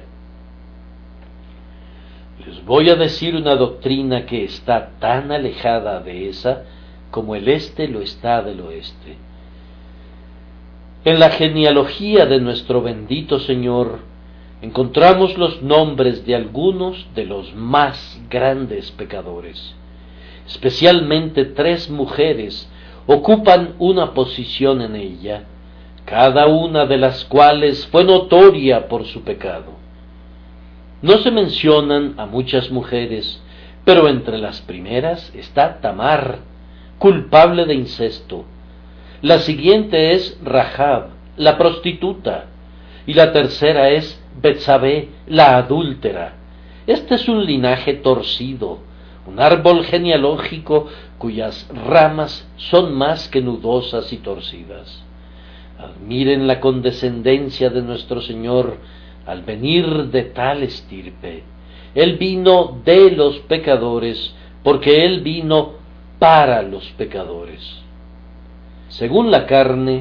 Les voy a decir una doctrina que está tan alejada de esa como el este lo está del oeste. En la genealogía de nuestro bendito Señor encontramos los nombres de algunos de los más grandes pecadores. Especialmente tres mujeres ocupan una posición en ella, cada una de las cuales fue notoria por su pecado. No se mencionan a muchas mujeres, pero entre las primeras está Tamar, culpable de incesto. La siguiente es Rahab, la prostituta, y la tercera es Betsabé, la adúltera. Este es un linaje torcido, un árbol genealógico cuyas ramas son más que nudosas y torcidas. Admiren la condescendencia de nuestro Señor al venir de tal estirpe. Él vino de los pecadores, porque Él vino para los pecadores. Según la carne,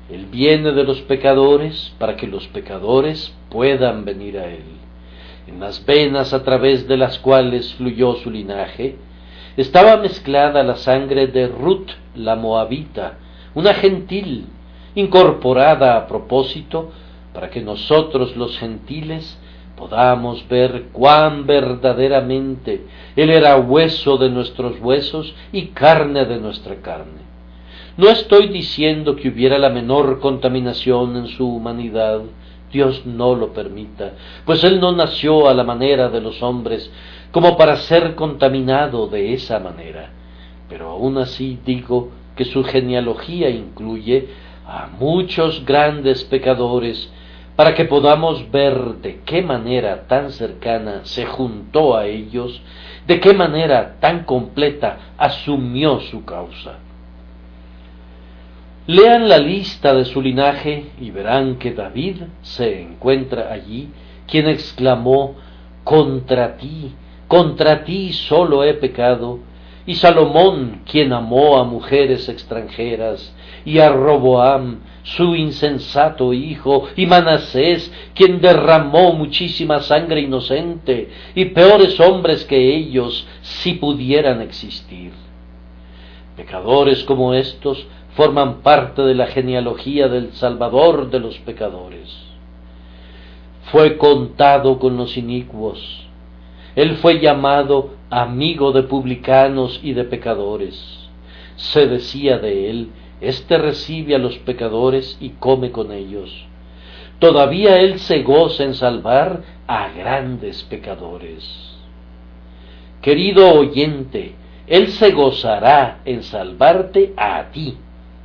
Él viene de los pecadores para que los pecadores puedan venir a Él. En las venas a través de las cuales fluyó su linaje, estaba mezclada la sangre de Ruth la moabita, una gentil, incorporada a propósito para que nosotros los gentiles podamos ver cuán verdaderamente Él era hueso de nuestros huesos y carne de nuestra carne. No estoy diciendo que hubiera la menor contaminación en su humanidad, Dios no lo permita, pues Él no nació a la manera de los hombres como para ser contaminado de esa manera, pero aún así digo que su genealogía incluye a muchos grandes pecadores para que podamos ver de qué manera tan cercana se juntó a ellos, de qué manera tan completa asumió su causa. Lean la lista de su linaje y verán que David se encuentra allí, quien exclamó: contra ti, contra ti solo he pecado, y Salomón, quien amó a mujeres extranjeras, y a Roboam, su insensato hijo, y Manasés, quien derramó muchísima sangre inocente, y peores hombres que ellos, si pudieran existir. Pecadores como estos forman parte de la genealogía del Salvador de los pecadores. Fue contado con los inicuos. Él fue llamado amigo de publicanos y de pecadores. Se decía de él: Este recibe a los pecadores y come con ellos. Todavía Él se goza en salvar a grandes pecadores. Querido oyente, Él se gozará en salvarte a ti.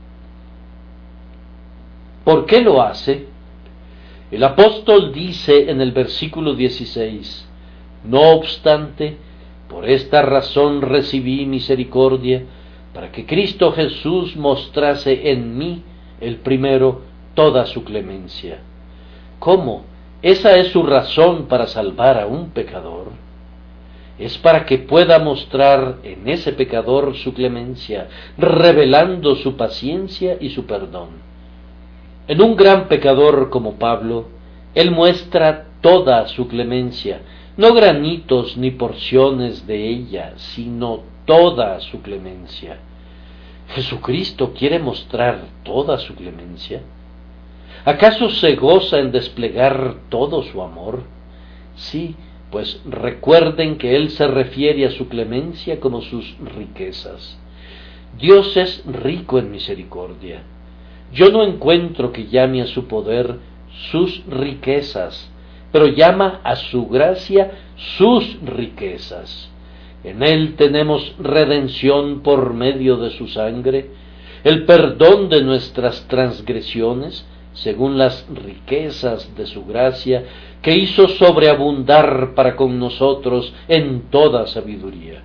¿Por qué lo hace? El apóstol dice en el versículo dieciséis: No obstante, por esta razón recibí misericordia, para que Cristo Jesús mostrase en mí, el primero, toda su clemencia. ¿Cómo? ¿Esa es su razón para salvar a un pecador? Es para que pueda mostrar en ese pecador su clemencia, revelando su paciencia y su perdón. En un gran pecador como Pablo, él muestra toda su clemencia, no granitos ni porciones de ella, sino toda su clemencia. ¿Jesucristo quiere mostrar toda su clemencia? ¿Acaso se goza en desplegar todo su amor? Sí, pues recuerden que Él se refiere a su clemencia como sus riquezas. Dios es rico en misericordia. Yo no encuentro que llame a su poder sus riquezas, pero llama a su gracia sus riquezas. En Él tenemos redención por medio de su sangre, el perdón de nuestras transgresiones, según las riquezas de su gracia, que hizo sobreabundar para con nosotros en toda sabiduría.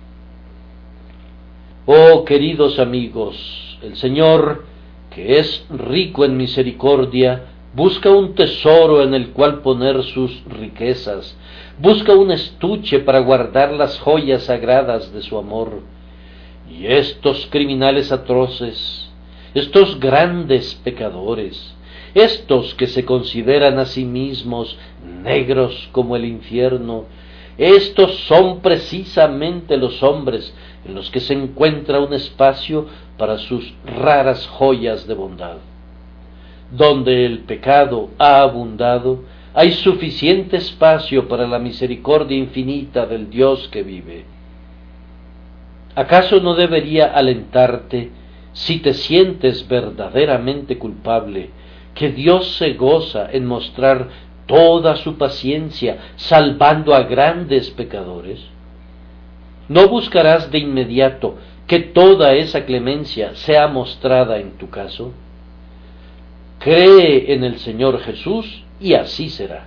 Oh, queridos amigos, el Señor, que es rico en misericordia, busca un tesoro en el cual poner sus riquezas, busca un estuche para guardar las joyas sagradas de su amor. Y estos criminales atroces, estos grandes pecadores, estos que se consideran a sí mismos negros como el infierno, estos son precisamente los hombres en los que se encuentra un espacio para sus raras joyas de bondad. Donde el pecado ha abundado, hay suficiente espacio para la misericordia infinita del Dios que vive. ¿Acaso no debería alentarte, si te sientes verdaderamente culpable, que Dios se goza en mostrar toda su paciencia, salvando a grandes pecadores? ¿No buscarás de inmediato que toda esa clemencia sea mostrada en tu caso? Cree en el Señor Jesús y así será.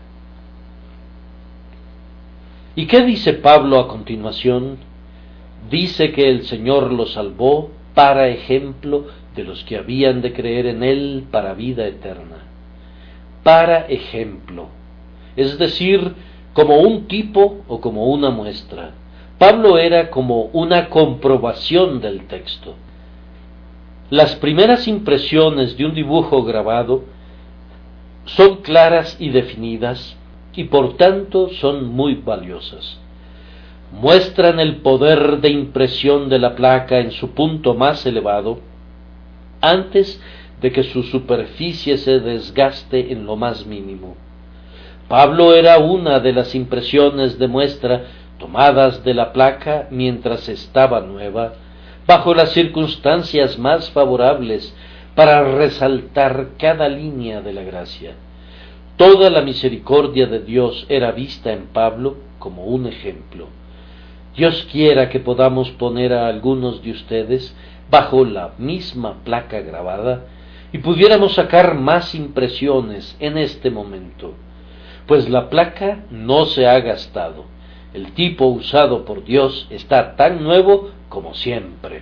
¿Y qué dice Pablo a continuación? Dice que el Señor lo salvó para ejemplo de los que habían de creer en Él para vida eterna. Para ejemplo, es decir, como un tipo o como una muestra. Pablo era como una comprobación del texto. Las primeras impresiones de un dibujo grabado son claras y definidas y por tanto son muy valiosas. Muestran el poder de impresión de la placa en su punto más elevado antes de que su superficie se desgaste en lo más mínimo. Pablo era una de las impresiones de muestra tomadas de la placa mientras estaba nueva, bajo las circunstancias más favorables para resaltar cada línea de la gracia. Toda la misericordia de Dios era vista en Pablo como un ejemplo. Dios quiera que podamos poner a algunos de ustedes bajo la misma placa grabada y pudiéramos sacar más impresiones en este momento, pues la placa no se ha gastado. El tipo usado por Dios está tan nuevo como siempre.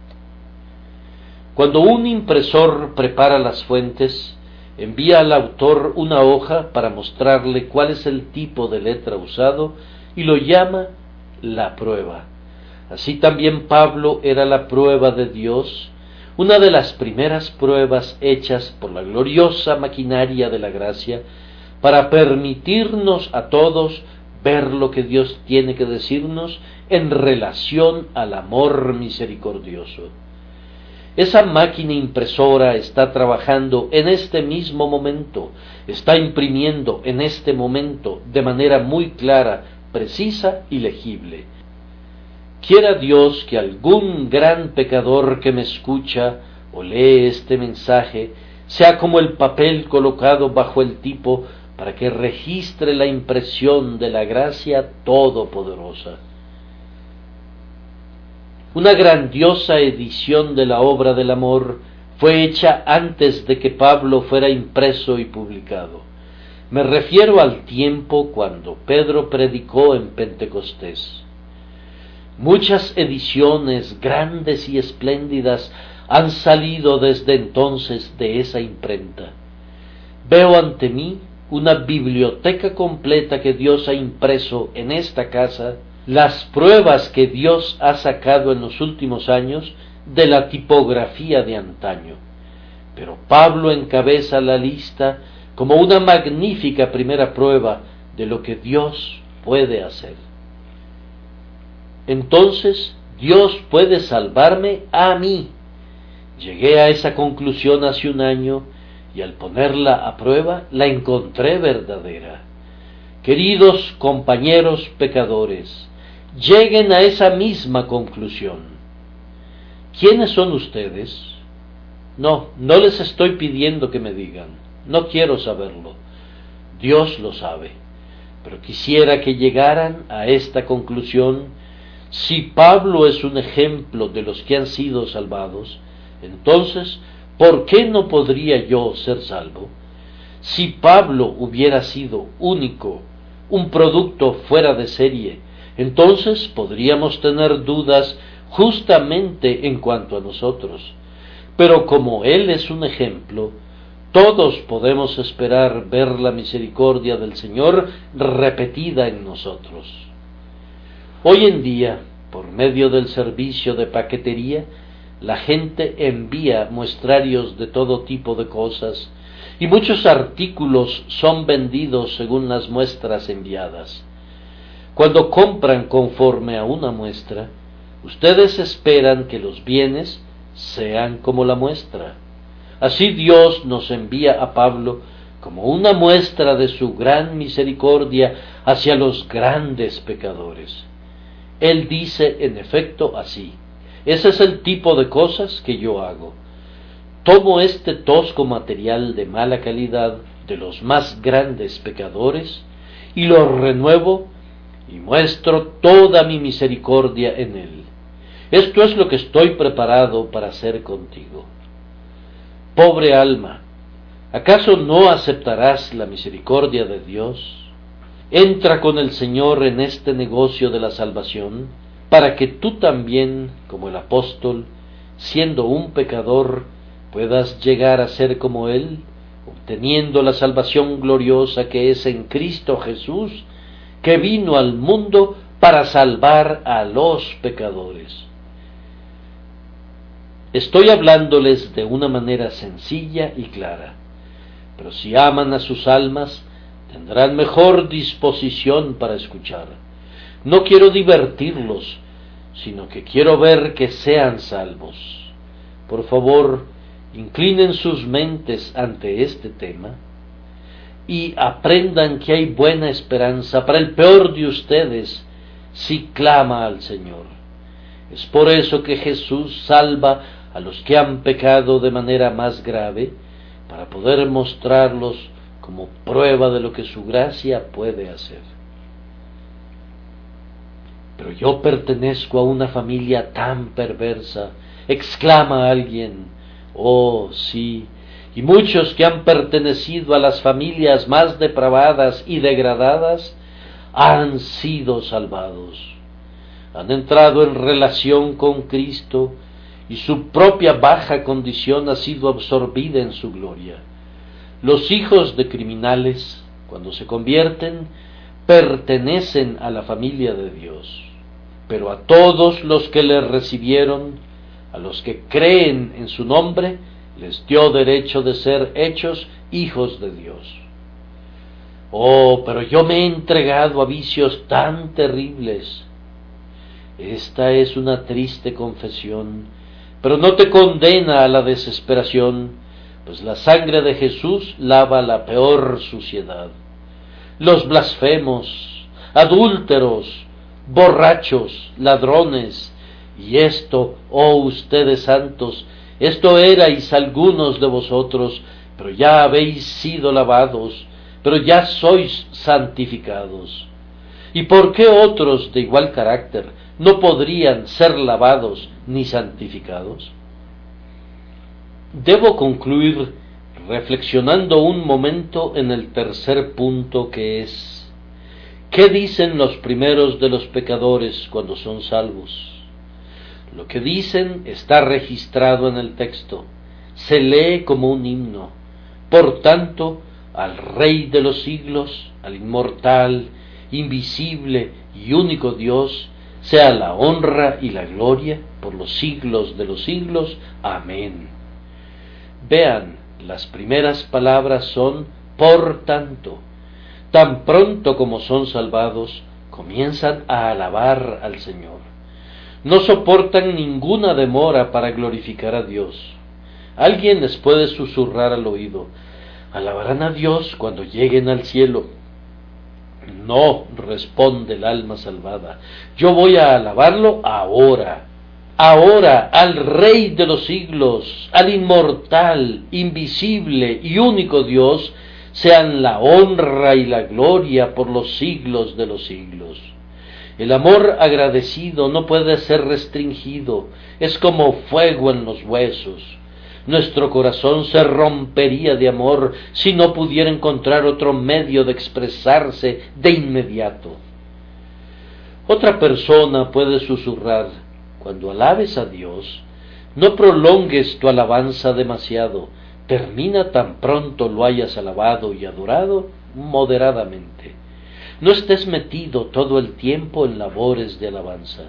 Cuando un impresor prepara las fuentes, envía al autor una hoja para mostrarle cuál es el tipo de letra usado y lo llama la prueba. Así también Pablo era la prueba de Dios, una de las primeras pruebas hechas por la gloriosa maquinaria de la gracia para permitirnos a todos ver lo que Dios tiene que decirnos en relación al amor misericordioso. Esa máquina impresora está trabajando en este mismo momento, está imprimiendo en este momento de manera muy clara, precisa y legible. Quiera Dios que algún gran pecador que me escucha o lee este mensaje sea como el papel colocado bajo el tipo para que registre la impresión de la gracia todopoderosa. Una grandiosa edición de la obra del amor fue hecha antes de que Pablo fuera impreso y publicado. Me refiero al tiempo cuando Pedro predicó en Pentecostés. Muchas ediciones grandes y espléndidas han salido desde entonces de esa imprenta. Veo ante mí una biblioteca completa que Dios ha impreso en esta casa, las pruebas que Dios ha sacado en los últimos años de la tipografía de antaño. Pero Pablo encabeza la lista como una magnífica primera prueba de lo que Dios puede hacer. Entonces, Dios puede salvarme a mí. Llegué a esa conclusión hace un año y al ponerla a prueba la encontré verdadera. Queridos compañeros pecadores, lleguen a esa misma conclusión. ¿Quiénes son ustedes? No, no les estoy pidiendo que me digan, no quiero saberlo. Dios lo sabe, pero quisiera que llegaran a esta conclusión. Si Pablo es un ejemplo de los que han sido salvados, entonces, ¿por qué no podría yo ser salvo? Si Pablo hubiera sido único, un producto fuera de serie, entonces podríamos tener dudas justamente en cuanto a nosotros. Pero como él es un ejemplo, todos podemos esperar ver la misericordia del Señor repetida en nosotros. Hoy en día, por medio del servicio de paquetería, la gente envía muestrarios de todo tipo de cosas y muchos artículos son vendidos según las muestras enviadas. Cuando compran conforme a una muestra, ustedes esperan que los bienes sean como la muestra. Así Dios nos envía a Pablo como una muestra de su gran misericordia hacia los grandes pecadores. Él dice en efecto así: ese es el tipo de cosas que yo hago. Tomo este tosco material de mala calidad de los más grandes pecadores y lo renuevo y muestro toda mi misericordia en él. Esto es lo que estoy preparado para hacer contigo. Pobre alma, ¿acaso no aceptarás la misericordia de Dios? Entra con el Señor en este negocio de la salvación, para que tú también, como el apóstol, siendo un pecador, puedas llegar a ser como Él, obteniendo la salvación gloriosa que es en Cristo Jesús, que vino al mundo para salvar a los pecadores. Estoy hablándoles de una manera sencilla y clara, pero si aman a sus almas, tendrán mejor disposición para escuchar. No quiero divertirlos, sino que quiero ver que sean salvos. Por favor, inclinen sus mentes ante este tema y aprendan que hay buena esperanza para el peor de ustedes si clama al Señor. Es por eso que Jesús salva a los que han pecado de manera más grave, para poder mostrarlos como prueba de lo que su gracia puede hacer. Pero yo pertenezco a una familia tan perversa, exclama alguien. Oh, sí, y muchos que han pertenecido a las familias más depravadas y degradadas han sido salvados. Han entrado en relación con Cristo y su propia baja condición ha sido absorbida en su gloria. Los hijos de criminales, cuando se convierten, pertenecen a la familia de Dios. Pero a todos los que le recibieron, a los que creen en su nombre, les dio derecho de ser hechos hijos de Dios. Oh, pero yo me he entregado a vicios tan terribles. Esta es una triste confesión, pero no te condena a la desesperación, pues la sangre de Jesús lava la peor suciedad. Los blasfemos, adúlteros, borrachos, ladrones, y esto, oh ustedes santos, esto erais algunos de vosotros, pero ya habéis sido lavados, pero ya sois santificados. ¿Y por qué otros de igual carácter no podrían ser lavados ni santificados? Debo concluir reflexionando un momento en el tercer punto, que es: ¿qué dicen los primeros de los pecadores cuando son salvos? Lo que dicen está registrado en el texto, se lee como un himno. Por tanto, al Rey de los siglos, al inmortal, invisible y único Dios, sea la honra y la gloria por los siglos de los siglos. Amén. Vean, las primeras palabras son por tanto. Tan pronto como son salvados, comienzan a alabar al Señor. No soportan ninguna demora para glorificar a Dios. Alguien les puede susurrar al oído: alabarán a Dios cuando lleguen al cielo. No, responde el alma salvada, yo voy a alabarlo ahora, ahora al Rey de los siglos, al inmortal, invisible y único Dios, sean la honra y la gloria por los siglos de los siglos. El amor agradecido no puede ser restringido, es como fuego en los huesos. Nuestro corazón se rompería de amor si no pudiera encontrar otro medio de expresarse de inmediato. Otra persona puede susurrar: cuando alabes a Dios, no prolongues tu alabanza demasiado, termina tan pronto lo hayas alabado y adorado moderadamente. No estés metido todo el tiempo en labores de alabanza.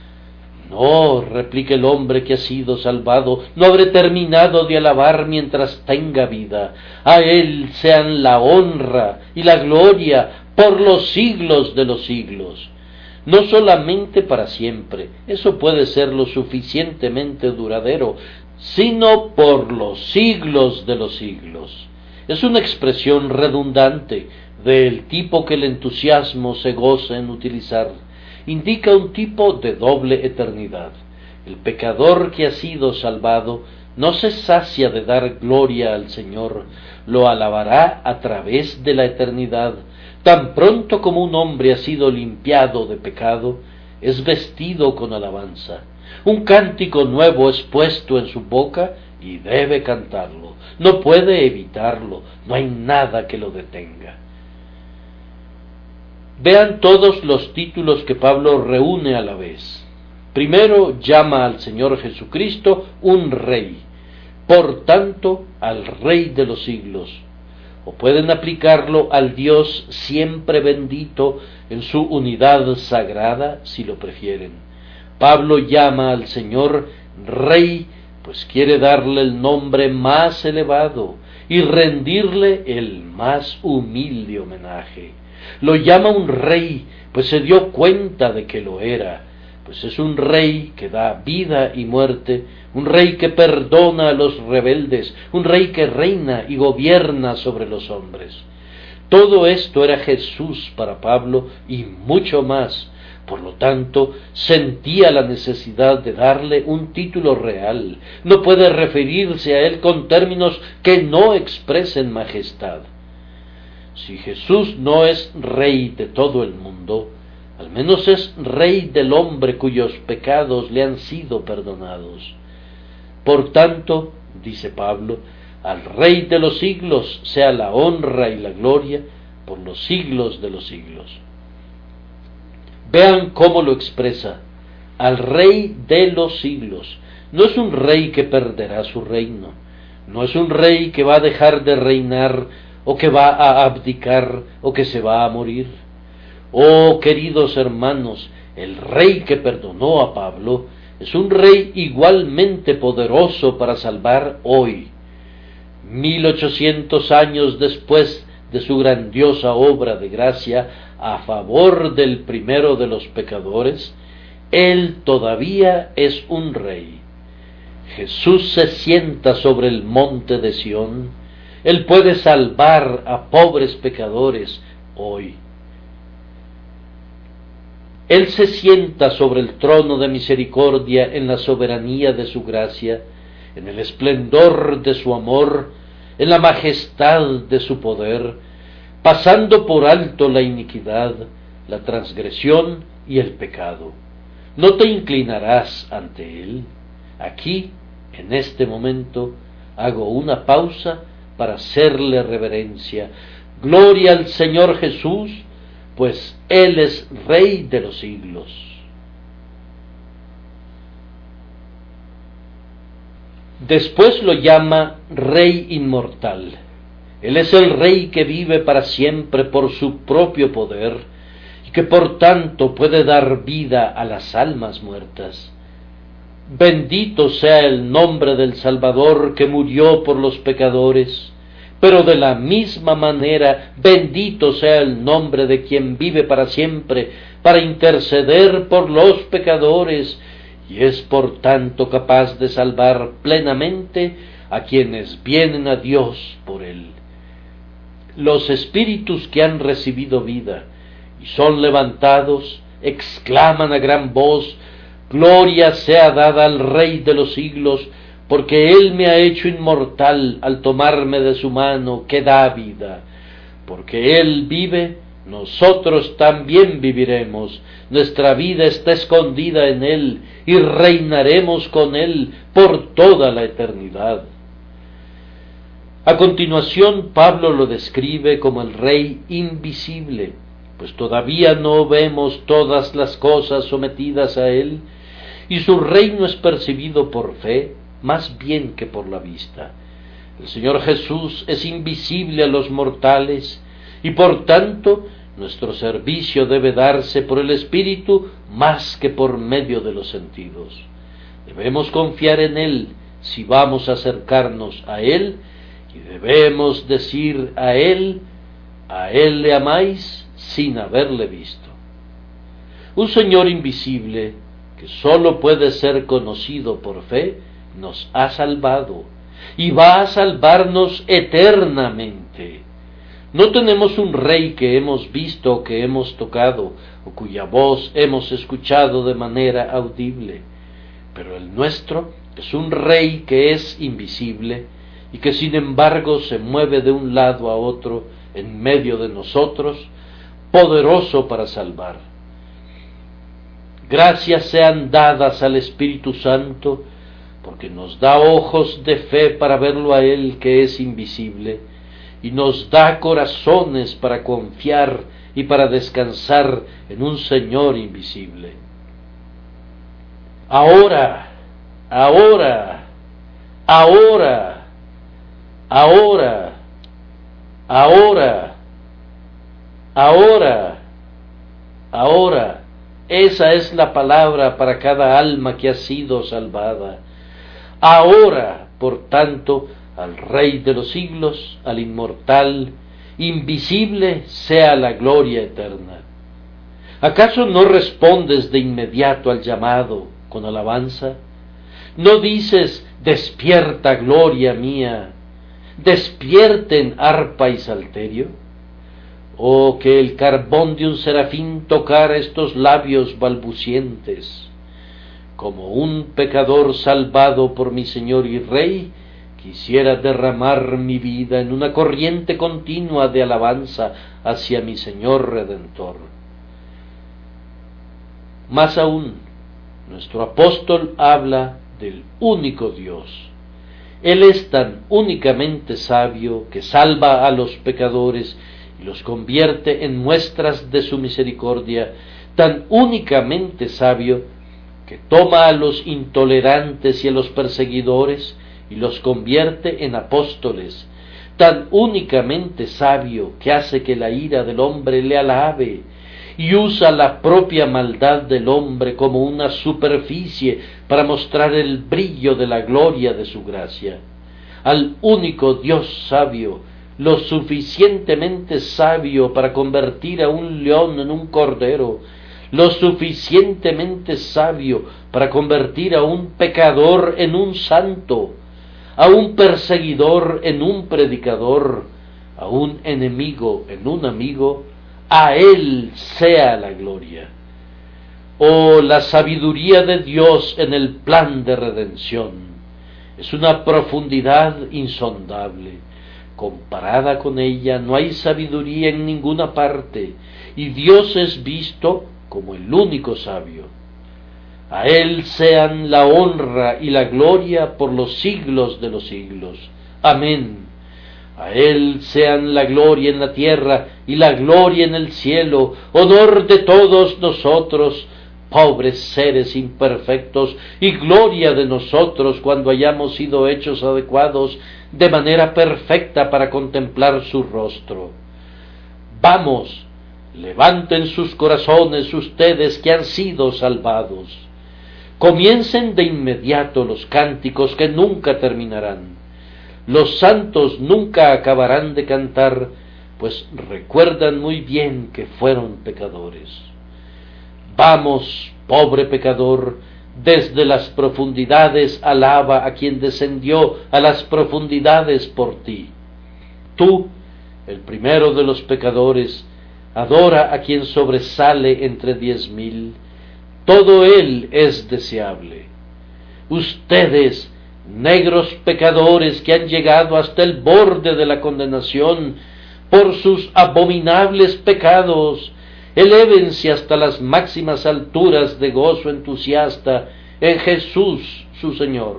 No, replica el hombre que ha sido salvado, no habré terminado de alabar mientras tenga vida. A Él sean la honra y la gloria por los siglos de los siglos. No solamente para siempre, eso puede ser lo suficientemente duradero, sino por los siglos de los siglos. Es una expresión redundante, del tipo que el entusiasmo se goza en utilizar. Indica un tipo de doble eternidad. El pecador que ha sido salvado no se sacia de dar gloria al Señor, lo alabará a través de la eternidad. Tan pronto como un hombre ha sido limpiado de pecado, es vestido con alabanza. Un cántico nuevo es puesto en su boca y debe cantarlo. No puede evitarlo, no hay nada que lo detenga. Vean todos los títulos que Pablo reúne a la vez. Primero llama al Señor Jesucristo un Rey, por tanto al Rey de los siglos. O pueden aplicarlo al Dios siempre bendito en su unidad sagrada, si lo prefieren. Pablo llama al Señor Rey pues quiere darle el nombre más elevado y rendirle el más humilde homenaje. Lo llama un rey, pues se dio cuenta de que lo era, pues es un rey que da vida y muerte, un rey que perdona a los rebeldes, un rey que reina y gobierna sobre los hombres. Todo esto era Jesús para Pablo y mucho más. Por lo tanto, sentía la necesidad de darle un título real. No puede referirse a él con términos que no expresen majestad. Si Jesús no es rey de todo el mundo, al menos es rey del hombre cuyos pecados le han sido perdonados. Por tanto, dice Pablo, al Rey de los siglos sea la honra y la gloria por los siglos de los siglos. Vean cómo lo expresa, al Rey de los siglos. No es un rey que perderá su reino, no es un rey que va a dejar de reinar, o que va a abdicar, o que se va a morir. Oh, queridos hermanos, el rey que perdonó a Pablo es un rey igualmente poderoso para salvar hoy. Mil ochocientos años después de su grandiosa obra de gracia a favor del primero de los pecadores, él todavía es un rey. Jesús se sienta sobre el monte de Sión, él puede salvar a pobres pecadores hoy. Él se sienta sobre el trono de misericordia en la soberanía de su gracia, en el esplendor de su amor, en la majestad de su poder, pasando por alto la iniquidad, la transgresión y el pecado. ¿No te inclinarás ante él? Aquí, en este momento, hago una pausa para hacerle reverencia. Gloria al Señor Jesús, pues Él es Rey de los siglos. Después lo llama Rey inmortal. Él es el Rey que vive para siempre por su propio poder y que por tanto puede dar vida a las almas muertas. Bendito sea el nombre del Salvador que murió por los pecadores, pero de la misma manera bendito sea el nombre de quien vive para siempre para interceder por los pecadores y es por tanto capaz de salvar plenamente a quienes vienen a Dios por él. Los espíritus que han recibido vida y son levantados exclaman a gran voz: Gloria sea dada al Rey de los siglos, porque Él me ha hecho inmortal al tomarme de su mano que da vida. Porque Él vive, nosotros también viviremos. Nuestra vida está escondida en Él y reinaremos con Él por toda la eternidad. A continuación, Pablo lo describe como el Rey invisible, pues todavía no vemos todas las cosas sometidas a Él, y su reino es percibido por fe, más bien que por la vista. El Señor Jesús es invisible a los mortales, y por tanto nuestro servicio debe darse por el Espíritu más que por medio de los sentidos. Debemos confiar en Él si vamos a acercarnos a Él, y debemos decir a Él: a Él le amáis sin haberle visto. Un Señor invisible, que sólo puede ser conocido por fe, nos ha salvado, y va a salvarnos eternamente. No tenemos un Rey que hemos visto o que hemos tocado, o cuya voz hemos escuchado de manera audible, pero el nuestro es un Rey que es invisible, y que sin embargo se mueve de un lado a otro en medio de nosotros, poderoso para salvar. Gracias sean dadas al Espíritu Santo, porque nos da ojos de fe para verlo a Él que es invisible, y nos da corazones para confiar y para descansar en un Señor invisible. Ahora, ahora, ahora, ahora, ahora, ahora, ahora, esa es la palabra para cada alma que ha sido salvada. Ahora, por tanto, al Rey de los siglos, al inmortal, invisible, sea la gloria eterna. ¿Acaso no respondes de inmediato al llamado con alabanza? ¿No dices, despierta, gloria mía, despierten arpa y salterio? Oh, que el carbón de un serafín tocara estos labios balbucientes. Como un pecador salvado por mi Señor y Rey, quisiera derramar mi vida en una corriente continua de alabanza hacia mi Señor Redentor. Más aún, nuestro apóstol habla del único Dios. Él es tan únicamente sabio que salva a los pecadores y los convierte en muestras de su misericordia, tan únicamente sabio que toma a los intolerantes y a los perseguidores y los convierte en apóstoles, tan únicamente sabio que hace que la ira del hombre le alabe y usa la propia maldad del hombre como una superficie para mostrar el brillo de la gloria de su gracia. Al único Dios sabio, lo suficientemente sabio para convertir a un león en un cordero, lo suficientemente sabio para convertir a un pecador en un santo, a un perseguidor en un predicador, a un enemigo en un amigo, a Él sea la gloria. Oh, la sabiduría de Dios en el plan de redención es una profundidad insondable. Comparada con ella no hay sabiduría en ninguna parte, y Dios es visto como el único sabio. A Él sean la honra y la gloria por los siglos de los siglos. Amén. A Él sean la gloria en la tierra y la gloria en el cielo, honor de todos nosotros, pobres seres imperfectos, y gloria de nosotros cuando hayamos sido hechos adecuados de manera perfecta para contemplar su rostro. Vamos, levanten sus corazones ustedes que han sido salvados. Comiencen de inmediato los cánticos que nunca terminarán. Los santos nunca acabarán de cantar, pues recuerdan muy bien que fueron pecadores. Vamos, pobre pecador, desde las profundidades alaba a quien descendió a las profundidades por ti. Tú, el primero de los pecadores, adora a quien sobresale entre diez mil. Todo él es deseable. Ustedes, negros pecadores que han llegado hasta el borde de la condenación por sus abominables pecados, elévense hasta las máximas alturas de gozo entusiasta en Jesús su Señor.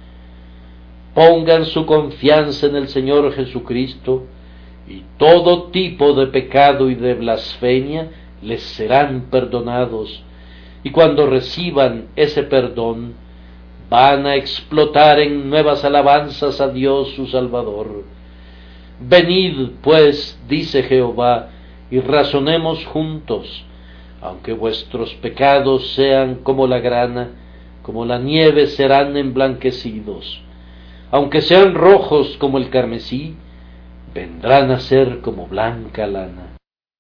Pongan su confianza en el Señor Jesucristo, y todo tipo de pecado y de blasfemia les serán perdonados, y cuando reciban ese perdón, van a explotar en nuevas alabanzas a Dios su Salvador. Venid, pues, dice Jehová, y razonemos juntos. Aunque vuestros pecados sean como la grana, como la nieve serán emblanquecidos. Aunque sean rojos como el carmesí, vendrán a ser como blanca lana.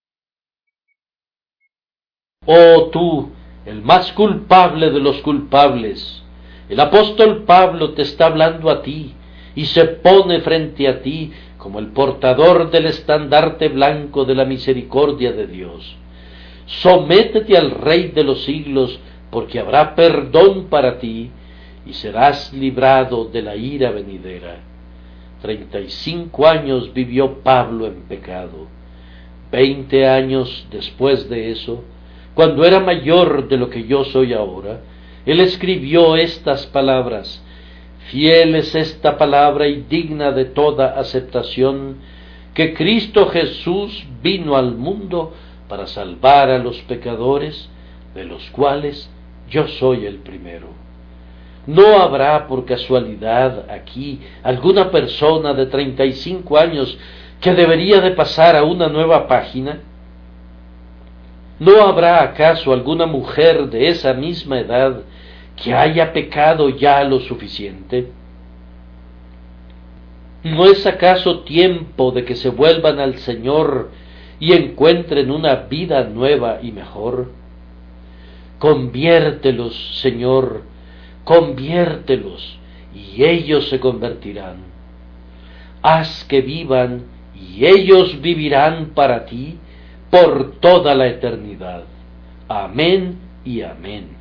Oh tú, el más culpable de los culpables, el apóstol Pablo te está hablando a ti, y se pone frente a ti como el portador del estandarte blanco de la misericordia de Dios. Sométete al Rey de los siglos, porque habrá perdón para ti, y serás librado de la ira venidera. Treinta y cinco años vivió Pablo en pecado. Veinte años después de eso, cuando era mayor de lo que yo soy ahora, él escribió estas palabras: fiel es esta palabra y digna de toda aceptación, que Cristo Jesús vino al mundo para salvar a los pecadores, de los cuales yo soy el primero. ¿No habrá por casualidad aquí alguna persona de treinta y cinco años que debería de pasar a una nueva página? ¿No habrá acaso alguna mujer de esa misma edad que haya pecado ya lo suficiente? ¿No es acaso tiempo de que se vuelvan al Señor y encuentren una vida nueva y mejor? Conviértelos, Señor, conviértelos, y ellos se convertirán. Haz que vivan, y ellos vivirán para ti por toda la eternidad. Amén y amén.